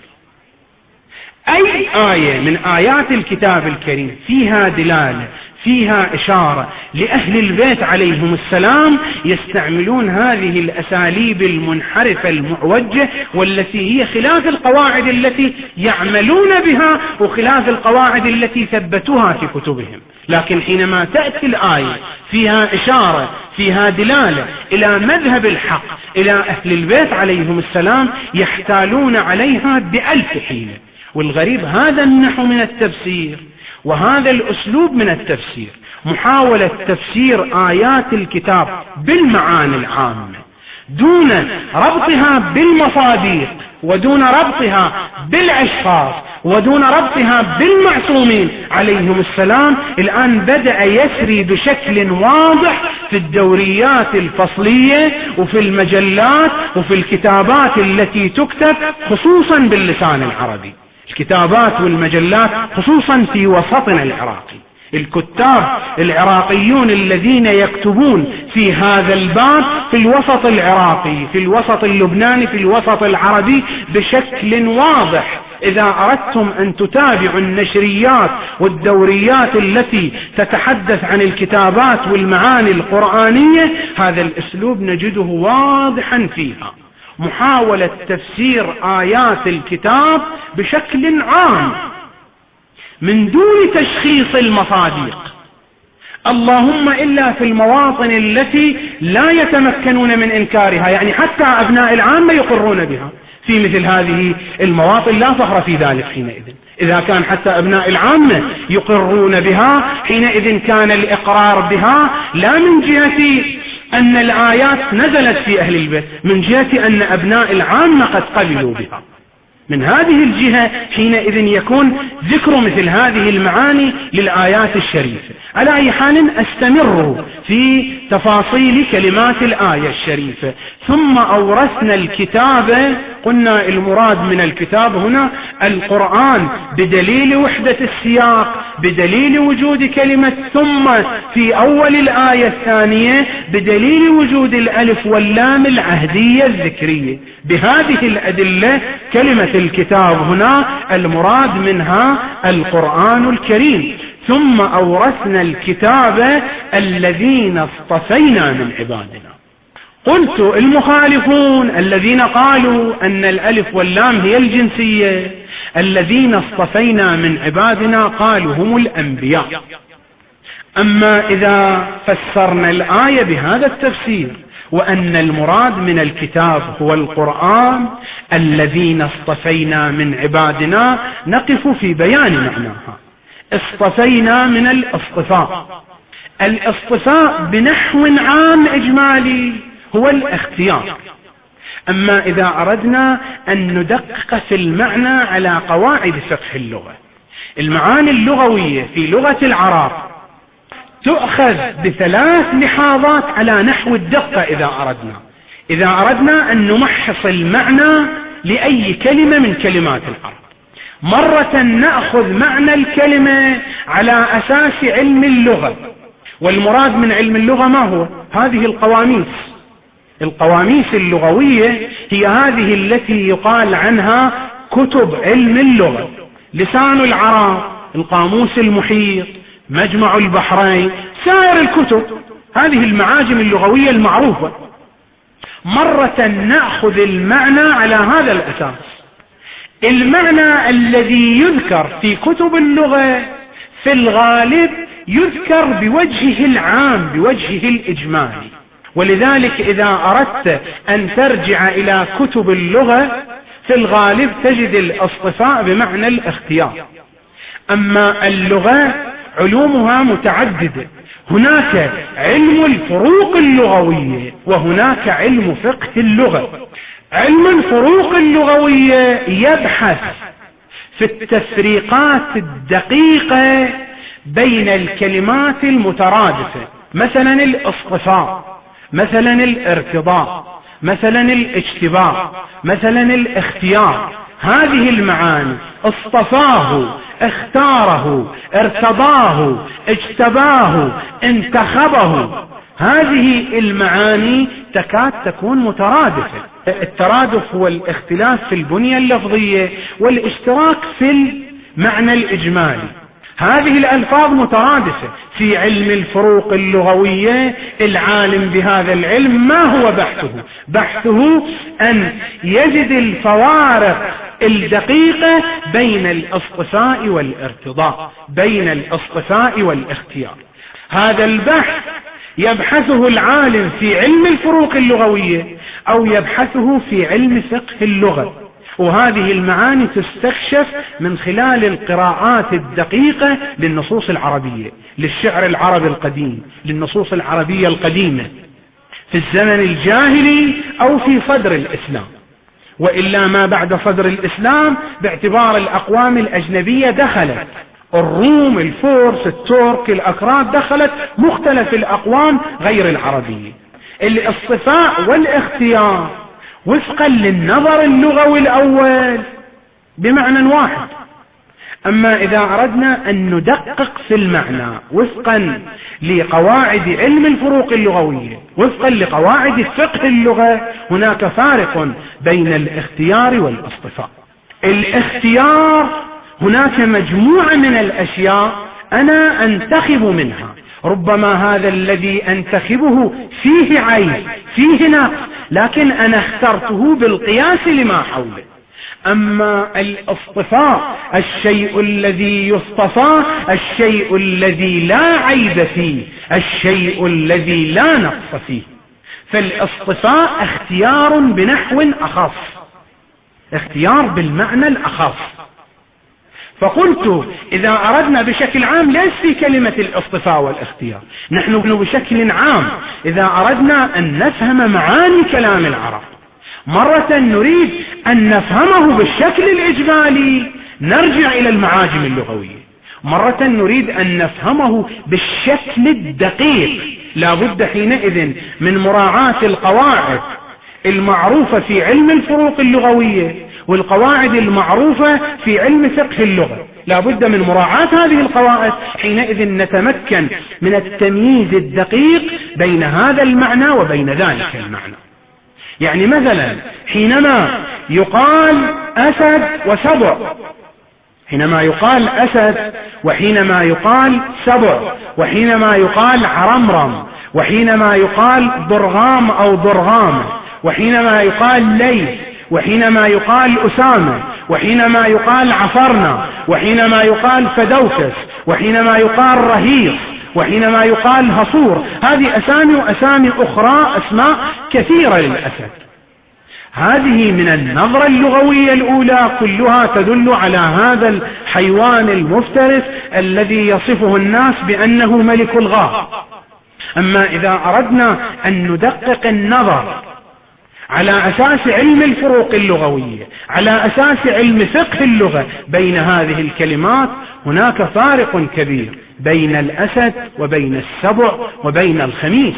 Speaker 1: أي آية من آيات الكتاب الكريم فيها دلالة، فيها إشارة لأهل البيت عليهم السلام، يستعملون هذه الأساليب المنحرفة المعوجة، والتي هي خلاف القواعد التي يعملون بها وخلاف القواعد التي ثبتوها في كتبهم. لكن حينما تأتي الآية فيها إشارة، فيها دلالة إلى مذهب الحق، إلى أهل البيت عليهم السلام، يحتالون عليها بألف حيلة. والغريب هذا النحو من التفسير، وهذا الأسلوب من التفسير، محاولة تفسير آيات الكتاب بالمعاني العامة دون ربطها بالمصادر، ودون ربطها بالأشخاص، ودون ربطها بالمعصومين عليهم السلام، الآن بدأ يسري بشكل واضح في الدوريات الفصلية وفي المجلات وفي الكتابات التي تكتب خصوصا باللسان العربي، الكتابات والمجلات خصوصا في وسطنا العراقي. الكتاب العراقيون الذين يكتبون في هذا الباب في الوسط العراقي، في الوسط اللبناني، في الوسط العربي بشكل واضح. إذا أردتم أن تتابعوا النشريات والدوريات التي تتحدث عن الكتابات والمعاني القرآنية، هذا الأسلوب نجده واضحا فيها، محاولة تفسير آيات الكتاب بشكل عام من دون تشخيص المصادق، اللهم إلا في المواطن التي لا يتمكنون من إنكارها، يعني حتى أبناء العامة يقرون بها. في مثل هذه المواطن لا فخر في ذلك حينئذ. إذا كان حتى أبناء العامة يقرون بها، حينئذ كان الإقرار بها لا من جهة أن الآيات نزلت في أهل البيت، من جهة أن أبناء العامة قد قبلوا بها. من هذه الجهة حينئذ يكون ذكر مثل هذه المعاني للآيات الشريفة. على أي حال أستمر في تفاصيل كلمات الآية الشريفة. ثم أورثنا الكتاب قلنا المراد من الكتاب هنا القرآن بدليل وحدة السياق، بدليل وجود كلمة ثم في أول الآية الثانية، بدليل وجود الألف واللام العهدية الذكرية. بهذه الأدلة كلمة الكتاب هنا المراد منها القرآن الكريم. ثم أورثنا الكتاب الذين اصطفينا من عبادنا. قلت المخالفون الذين قالوا أن الألف واللام هي الجنسية، الذين اصطفينا من عبادنا قالوا هم الأنبياء. أما إذا فسرنا الآية بهذا التفسير وأن المراد من الكتاب هو القرآن الذين اصطفينا من عبادنا، نقف في بيان معناها. اصطفينا من الاصطفاء، الاصطفاء بنحو عام إجمالي هو الاختيار. أما إذا أردنا أن ندقق في المعنى على قواعد فقه اللغة، المعاني اللغوية في لغة العرب تؤخذ بثلاث لحاظات على نحو الدقة. إذا أردنا إذا أردنا أن نمحص المعنى لأي كلمة من كلمات العرب، مرة نأخذ معنى الكلمة على أساس علم اللغة، والمراد من علم اللغة ما هو؟ هذه القواميس. القواميس اللغوية هي هذه التي يقال عنها كتب علم اللغة، لسان العرب، القاموس المحيط، مجمع البحرين، سائر الكتب، هذه المعاجم اللغوية المعروفة. مرة نأخذ المعنى على هذا الأساس. المعنى الذي يذكر في كتب اللغة في الغالب يذكر بوجهه العام، بوجهه الإجمالي. ولذلك إذا أردت أن ترجع إلى كتب اللغة في الغالب تجد الاصطفاء بمعنى الاختيار. أما اللغة علومها متعددة، هناك علم الفروق اللغوية وهناك علم فقه اللغة. علم الفروق اللغوية يبحث في التفريقات الدقيقة بين الكلمات المترادفة، مثلا الاصطفاء، مثلا الارتضاء، مثلا الاجتباء، مثلا الاختيار. هذه المعاني اصطفاه، اختاره، ارتضاه، اجتباه، انتخبه، هذه المعاني تكاد تكون مترادفة. الترادف هو الاختلاف في البنية اللفظية والاشتراك في المعنى الإجمالي. هذه الألفاظ مترادفة. في علم الفروق اللغوية العالم بهذا العلم ما هو بحثه؟ بحثه أن يجد الفوارق الدقيقة بين الاصطفاء والارتضاء، بين الاصطفاء والاختيار. هذا البحث يبحثه العالم في علم الفروق اللغوية أو يبحثه في علم فقه اللغة. وهذه المعاني تستكشف من خلال القراءات الدقيقة للنصوص العربية، للشعر العربي القديم، للنصوص العربية القديمة في الزمن الجاهلي أو في صدر الإسلام. وإلا ما بعد صدر الإسلام باعتبار الأقوام الأجنبية دخلت، الروم، الفرس، الترك، الأكراد، دخلت مختلف الأقوام غير العربية. الاصطفاء والاختيار وفقا للنظر اللغوي الأول بمعنى واحد. أما إذا أردنا أن ندقق في المعنى وفقا لقواعد علم الفروق اللغوية، وفقا لقواعد فقه اللغة، هناك فارق بين الاختيار والاصطفاء. الاختيار هناك مجموعة من الأشياء أنا أنتخب منها، ربما هذا الذي أنتخبه فيه عيب، فيه نقص، لكن أنا اخترته بالقياس لما حوله. أما الاصطفاء الشيء الذي يصطفى، الشيء الذي لا عيب فيه، الشيء الذي لا نقص فيه. فالاصطفاء اختيار بنحو أخص، اختيار بالمعنى الأخص. فقلت إذا أردنا بشكل عام ليس في كلمة الاصطفاء والاختيار، نحن بشكل عام إذا أردنا أن نفهم معاني كلام العرب، مرة نريد أن نفهمه بالشكل الإجمالي نرجع إلى المعاجم اللغوية، مرة نريد أن نفهمه بالشكل الدقيق لا بد حينئذ من مراعاة القواعد المعروفة في علم الفروق اللغوية والقواعد المعروفة في علم فقه اللغة. لا بد من مراعاة هذه القواعد، حينئذ نتمكن من التمييز الدقيق بين هذا المعنى وبين ذلك المعنى. يعني مثلا حينما يقال أسد وسبع، حينما يقال أسد وحينما يقال سبع وحينما يقال عرمرم وحينما يقال ضرغام أو ضرغام وحينما يقال ليث وحينما يقال أسامة وحينما يقال عفرنا وحينما يقال فدوكس وحينما يقال رهيص وحينما يقال هصور، هذه أسامي وأسامي أخرى، أسماء كثيرة للأسد. هذه من النظرة اللغوية الأولى كلها تدل على هذا الحيوان المفترس الذي يصفه الناس بأنه ملك الغاب. أما إذا أردنا أن ندقق النظر على أساس علم الفروق اللغوية، على أساس علم فقه اللغة بين هذه الكلمات، هناك فارق كبير بين الأسد وبين السبع وبين الخميس.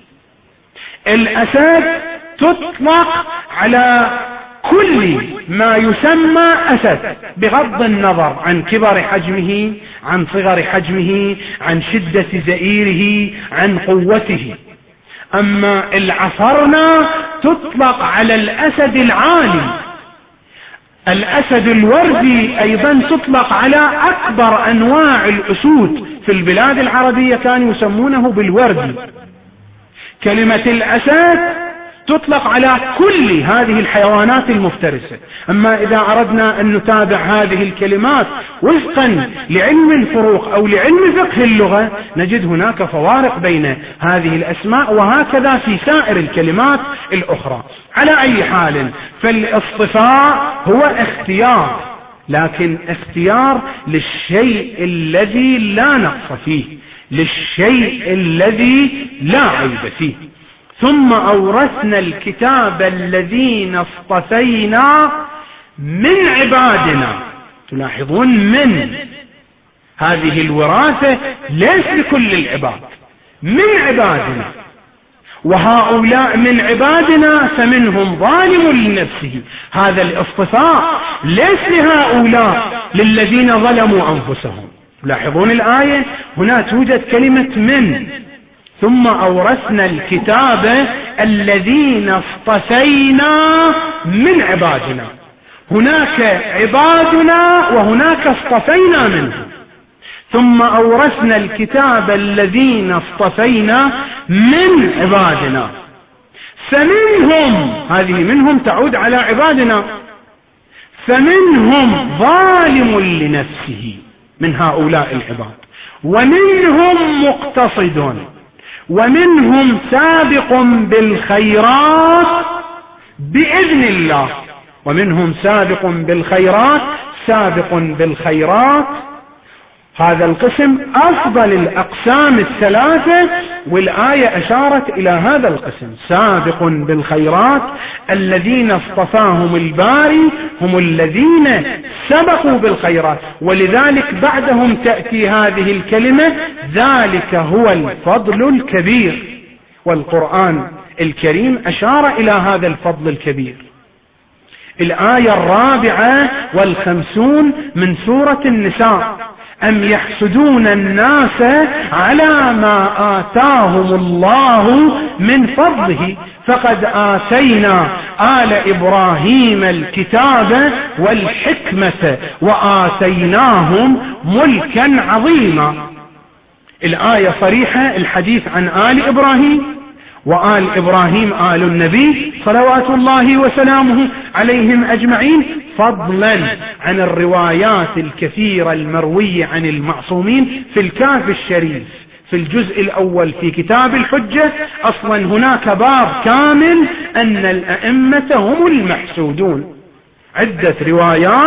Speaker 1: الأسد تطلق على كل ما يسمى أسد بغض النظر عن كبر حجمه، عن صغر حجمه، عن شدة زئيره، عن قوته. أما العفرنا تطلق على الأسد العالي. الأسد الوردي أيضا تطلق على أكبر أنواع الأسود في البلاد العربية، كانوا يسمونه بالوردي. كلمة الأسد تطلق على كل هذه الحيوانات المفترسة. أما إذا أردنا أن نتابع هذه الكلمات وفقا لعلم الفروق أو لعلم فقه اللغة، نجد هناك فوارق بين هذه الأسماء، وهكذا في سائر الكلمات الأخرى. على أي حال، فالاصطفاء هو اختيار، لكن اختيار للشيء الذي لا نقص فيه، للشيء الذي لا عيب فيه. ثم أورثنا الكتاب الذين اصطفينا من عبادنا. تلاحظون من هذه الوراثة ليس لكل العباد، من عبادنا، وهؤلاء من عبادنا فمنهم ظالم لنفسه. هذا الاصطفاء ليس لهؤلاء للذين ظلموا أنفسهم. تلاحظون الآية هنا توجد كلمة من، ثم أورثنا الكتاب الذين اصطفينا من عبادنا. هناك عبادنا وهناك اصطفينا منهم. ثم أورثنا الكتاب الذين اصطفينا من عبادنا، فمنهم، هذه منهم تعود على عبادنا، فمنهم ظالم لنفسه من هؤلاء العباد، ومنهم مقتصد، ومنهم سابق بالخيرات بإذن الله. ومنهم سابق بالخيرات، سابق بالخيرات هذا القسم أفضل الأقسام الثلاثة، والآية أشارت إلى هذا القسم. سابق بالخيرات الذين اصطفاهم الباري هم الذين سبقوا بالخيرات، ولذلك بعدهم تأتي هذه الكلمة ذلك هو الفضل الكبير. والقرآن الكريم أشار إلى هذا الفضل الكبير. الآية الرابعة والخمسون من سورة النساء: أم يحسدون الناس على ما آتاهم الله من فضله فقد آتينا آل إبراهيم الكتاب والحكمة وآتيناهم ملكا عظيما. الآية صريحة، الحديث عن آل إبراهيم، وآل إبراهيم آل النبي صلوات الله وسلامه عليهم أجمعين، فضلا عن الروايات الكثيرة المروية عن المعصومين في الكهف الشريف في الجزء الأول في كتاب الحجة. أصلا هناك باب كامل أن الأئمة هم المحسودون، عدة روايات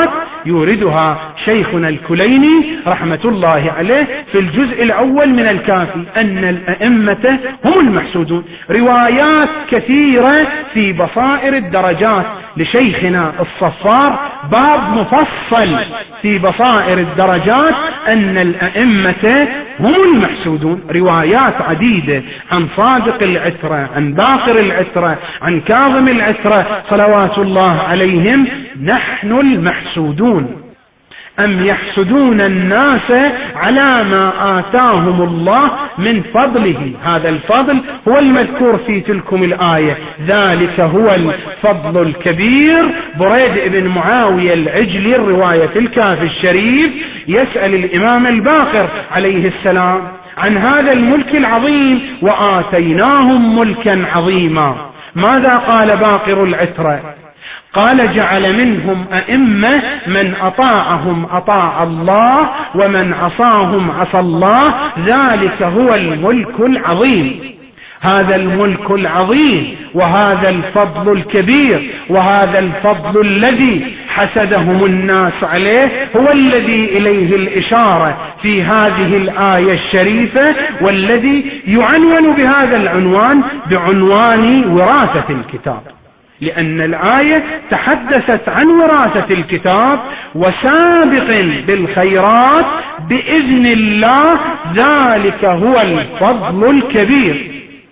Speaker 1: يوردها شيخنا الكليني رحمة الله عليه في الجزء الأول من الكافي، أن الأئمة هم المحسودون. روايات كثيرة في بصائر الدرجات لشيخنا الصفار، باب مفصل في بصائر الدرجات أن الأئمة هم المحسودون، روايات عديدة عن صادق العترة، عن باقر العترة، عن كاظم العترة صلوات الله عليهم. نحن المحسودون أم يحسدون الناس على ما آتاهم الله من فضله؟ هذا الفضل هو المذكور في تلكم الآية، ذلك هو الفضل الكبير. بريد بن معاوية العجلي الرواية الكافي الشريف يسأل الإمام الباقر عليه السلام عن هذا الملك العظيم، وآتيناهم ملكا عظيما. ماذا قال باقر العترة؟ قال جعل منهم أئمة من أطاعهم أطاع الله ومن عصاهم عصى الله، ذلك هو الملك العظيم. هذا الملك العظيم وهذا الفضل الكبير وهذا الفضل الذي حسدهم الناس عليه هو الذي إليه الإشارة في هذه الآية الشريفة، والذي يعنون بهذا العنوان بعنوان وراثة الكتاب، لأن الآية تحدثت عن وراثة الكتاب وسابق بالخيرات بإذن الله، ذلك هو الفضل الكبير.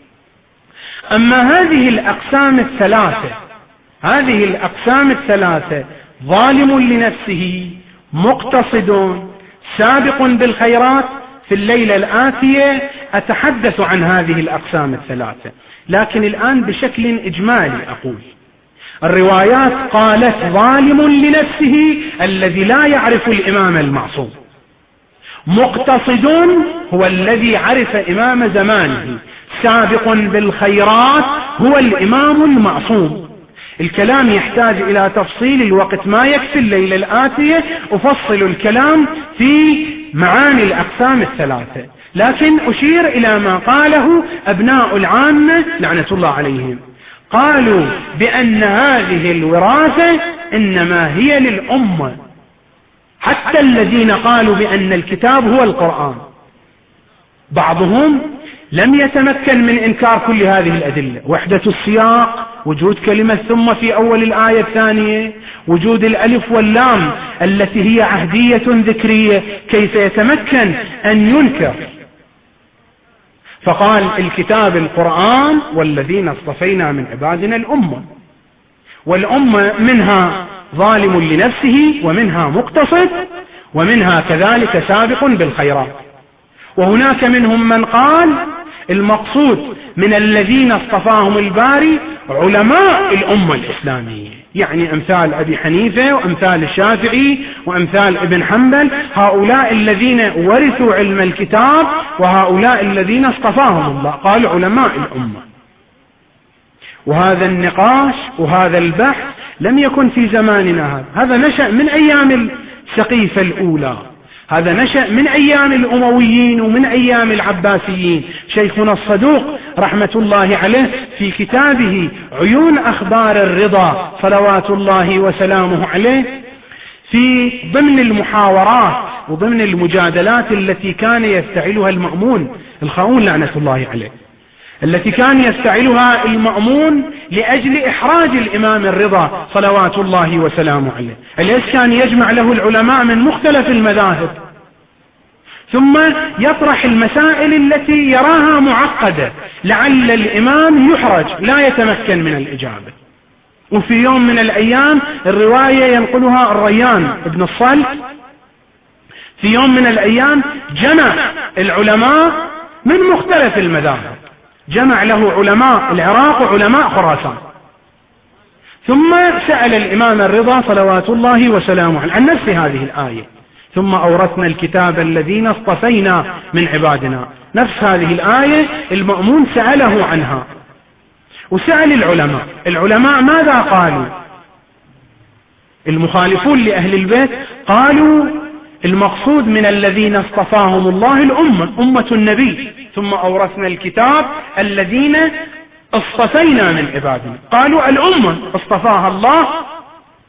Speaker 1: أما هذه الأقسام الثلاثة هذه الأقسام الثلاثة ظالم لنفسه، مقتصد، سابق بالخيرات، في الليلة الآتية أتحدث عن هذه الأقسام الثلاثة، لكن الآن بشكل إجمالي أقول الروايات قالت ظالم لنفسه الذي لا يعرف الإمام المعصوم، مقتصد هو الذي عرف إمام زمانه، سابق بالخيرات هو الإمام المعصوم. الكلام يحتاج إلى تفصيل، الوقت ما يكفي الليلة الآتية أفصل الكلام في معاني الأقسام الثلاثة، لكن أشير إلى ما قاله أبناء العامة لعنة الله عليهم. قالوا بأن هذه الوراثة إنما هي للأمة، حتى الذين قالوا بأن الكتاب هو القرآن بعضهم لم يتمكن من إنكار كل هذه الأدلة، وحدة السياق، وجود كلمة ثم في أول الآية الثانية، وجود الألف واللام التي هي عهدية ذكرية، كيف يتمكن أن ينكر؟ فقال الكتاب القرآن والذين اصطفينا من عبادنا الأمة، والأمة منها ظالم لنفسه ومنها مقتصد ومنها كذلك سابق بالخيرات. وهناك منهم من قال المقصود من الذين اصطفاهم الباري علماء الأمة الإسلامية، يعني أمثال أبي حنيفة وأمثال الشافعي وأمثال ابن حنبل، هؤلاء الذين ورثوا علم الكتاب وهؤلاء الذين اصطفاهم الله، قال علماء الأمة. وهذا النقاش وهذا البحث لم يكن في زماننا هذا، هذا نشأ من أيام السقيفة الأولى، هذا نشأ من أيام الأمويين ومن أيام العباسيين. شيخنا الصدوق رحمة الله عليه في كتابه عيون أخبار الرضا صلوات الله وسلامه عليه، في ضمن المحاورات وضمن المجادلات التي كان يفتعلها المأمون الخاؤون لعنة الله عليه، التي كان يفتعلها المأمون لأجل إحراج الإمام الرضا صلوات الله وسلامه عليه، الذي كان يجمع له العلماء من مختلف المذاهب، ثم يطرح المسائل التي يراها معقدة لعل الإمام يحرج لا يتمكن من الإجابة. وفي يوم من الأيام الرواية ينقلها الريان ابن الصلت، في يوم من الأيام جمع العلماء من مختلف المذاهب، جمع له علماء العراق وعلماء خراسان، ثم سأل الإمام الرضا صلوات الله وسلامه عن نفس هذه الآية، ثم أورثنا الكتاب الذين اصطفينا من عبادنا، نفس هذه الآية المأمون سأله عنها، وسأل العلماء. العلماء ماذا قالوا؟ المخالفون لأهل البيت قالوا المقصود من الذين اصطفاهم الله الأمة، أمة النبي، ثم أورثنا الكتاب الذين اصطفينا من عبادنا، قالوا الأمة اصطفاها الله،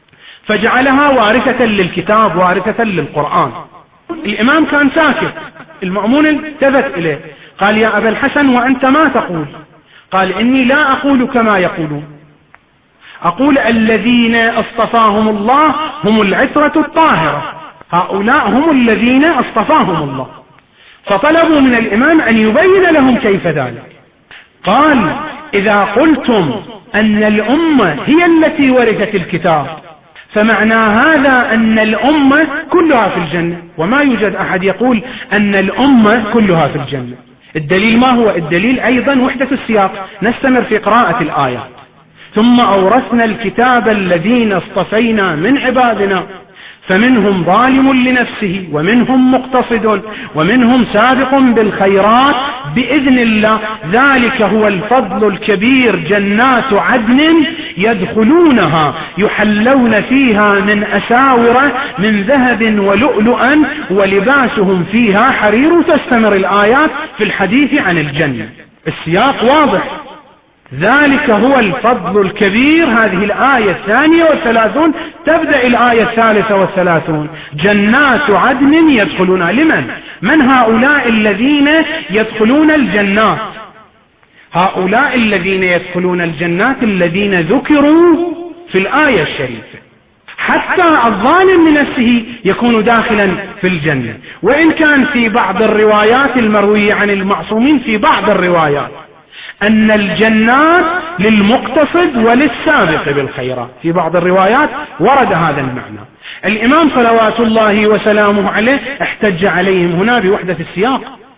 Speaker 1: فجعلها وارثة للكتاب، وارثة للقرآن. الإمام كان ساكت، المأمون التفت إليه قال: يا أبا الحسن، وأنت ما تقول؟ قال: إني لا أقول كما يقولون، أقول الذين اصطفاهم الله هم العترة الطاهرة، هؤلاء هم الذين اصطفاهم الله. فطلبوا من الإمام أن يبين لهم كيف ذلك. قال: إذا قلتم أن الأمة هي التي ورثت الكتاب، فمعنى هذا أن الأمة كلها في الجنة، وما يوجد أحد يقول أن الأمة كلها في الجنة. الدليل ما هو؟ الدليل أيضا وحدة السياق. نستمر في قراءة الآيات. ثم أورثنا الكتاب الذين اصطفينا من عبادنا فمنهم ظالم لنفسه ومنهم مقتصد ومنهم سابق بالخيرات بإذن الله، ذلك هو الفضل الكبير، جنات عدن يدخلونها يحلون فيها من أساور من ذهب ولؤلؤا ولباسهم فيها حرير. تستمر الآيات في الحديث عن الجنة، السياق واضح. ذلك هو الفضل الكبير. هذه الآية الثانية والثلاثون تبدأ الآية الثالثة والثلاثون: جنات عدن يدخلونها. لمن؟ من هؤلاء الذين يدخلون الجنات؟ هؤلاء الذين يدخلون الجنات الذين ذكروا في الآية الشريفة. حتى الظالم لنفسه يكون داخلا في الجنة، وإن كان في بعض الروايات المروية عن المعصومين، في بعض الروايات أن الجنات للمقتصد وللسابق بالخيرات، في بعض الروايات ورد هذا المعنى. الإمام صلوات الله وسلامه عليه احتج عليهم هنا بوحدة السياق،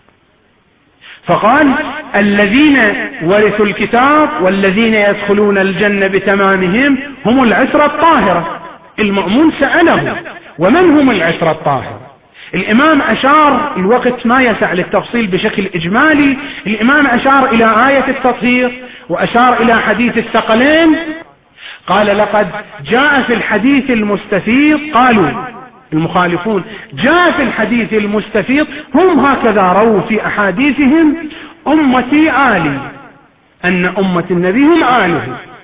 Speaker 1: فقال: الذين ورثوا الكتاب والذين يدخلون الجنة بتمامهم هم العترة الطاهرة. المأمون سأله: ومن هم العترة الطاهرة؟ الإمام أشار، الوقت ما يسع للتفصيل بشكل إجمالي، الإمام أشار إلى آية التطهير وأشار إلى حديث الثقلين. قال: لقد جاء في الحديث المستفيض، قالوا المخالفون: جاء في الحديث المستفيض هم هكذا رووا في أحاديثهم أمتي آلي، أن أمة النبي هم آله.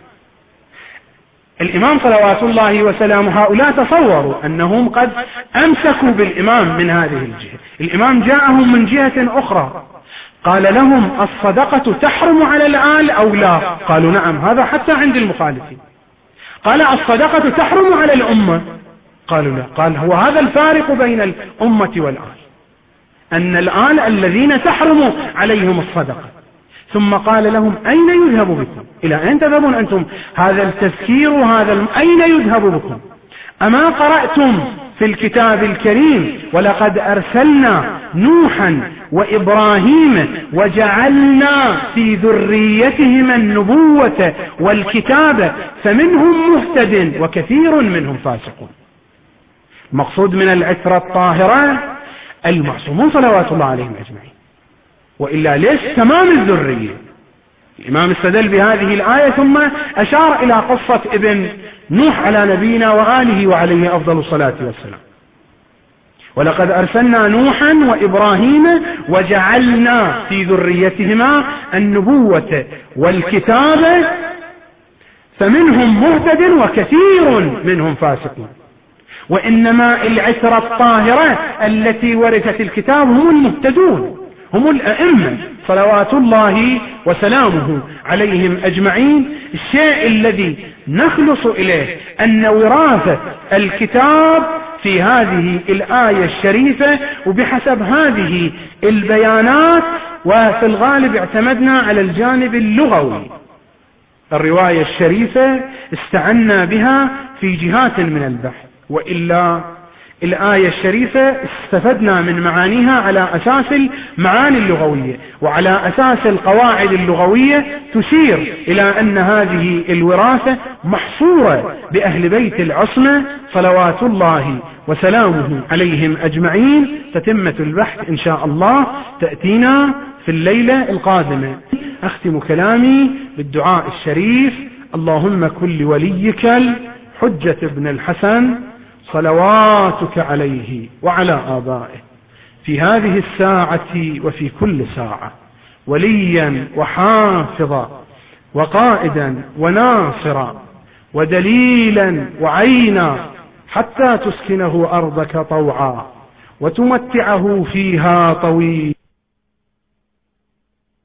Speaker 1: الإمام صلوات الله وسلامه هؤلاء تصوروا أنهم قد أمسكوا بالإمام من هذه الجهة. الإمام جاءهم من جهة أخرى، قال لهم: الصدقة تحرم على الآل أو لا؟ قالوا: نعم. هذا حتى عند المخالفين. قال: الصدقة تحرم على الأمة؟ قالوا: لا. قال: هو هذا الفارق بين الأمة والآل، أن الآل الذين تحرم عليهم الصدقة. ثم قال لهم: أين يذهب بكم؟ إلى أين تذهبون أنتم؟ هذا التذكير، هذا أين يذهب بكم؟ أما قرأتم في الكتاب الكريم: ولقد أرسلنا نوحا وإبراهيم وجعلنا في ذريتهما النبوة والكتاب فمنهم مهتد وكثير منهم فاسقون. المقصود من العترة الطاهرة المعصومون صلوات الله عليهم أجمعين، وإلا ليش تمام الذرية. الإمام استدل بهذه الآية ثم أشار إلى قصة ابن نوح على نبينا وآله وعليه أفضل الصلاة والسلام: ولقد أرسلنا نوحا وإبراهيم وجعلنا في ذريتهما النبوة والكتاب فمنهم مهتد وكثير منهم فاسقون. وإنما العترة الطاهرة التي ورثت الكتاب هم المهتدون، هم الأئمة صلوات الله وسلامه عليهم أجمعين. الشيء الذي نخلص إليه أن وراثة الكتاب في هذه الآية الشريفة، وبحسب هذه البيانات، وفي الغالب اعتمدنا على الجانب اللغوي. الرواية الشريفة استعنا بها في جهات من البحث، وإلا الآية الشريفة استفدنا من معانيها على أساس المعاني اللغوية وعلى أساس القواعد اللغوية تشير إلى أن هذه الوراثة محصورة بأهل بيت العصمة صلوات الله وسلامه عليهم أجمعين. تتمة البحث إن شاء الله تأتينا في الليلة القادمة. أختم كلامي بالدعاء الشريف: اللهم كن لوليك الحجة ابن الحسن صلواتك عليه وعلى آبائه في هذه الساعة وفي كل ساعة وليا وحافظا وقائدا وناصرا ودليلا وعينا حتى تسكنه أرضك طوعا وتمتعه فيها طويلا.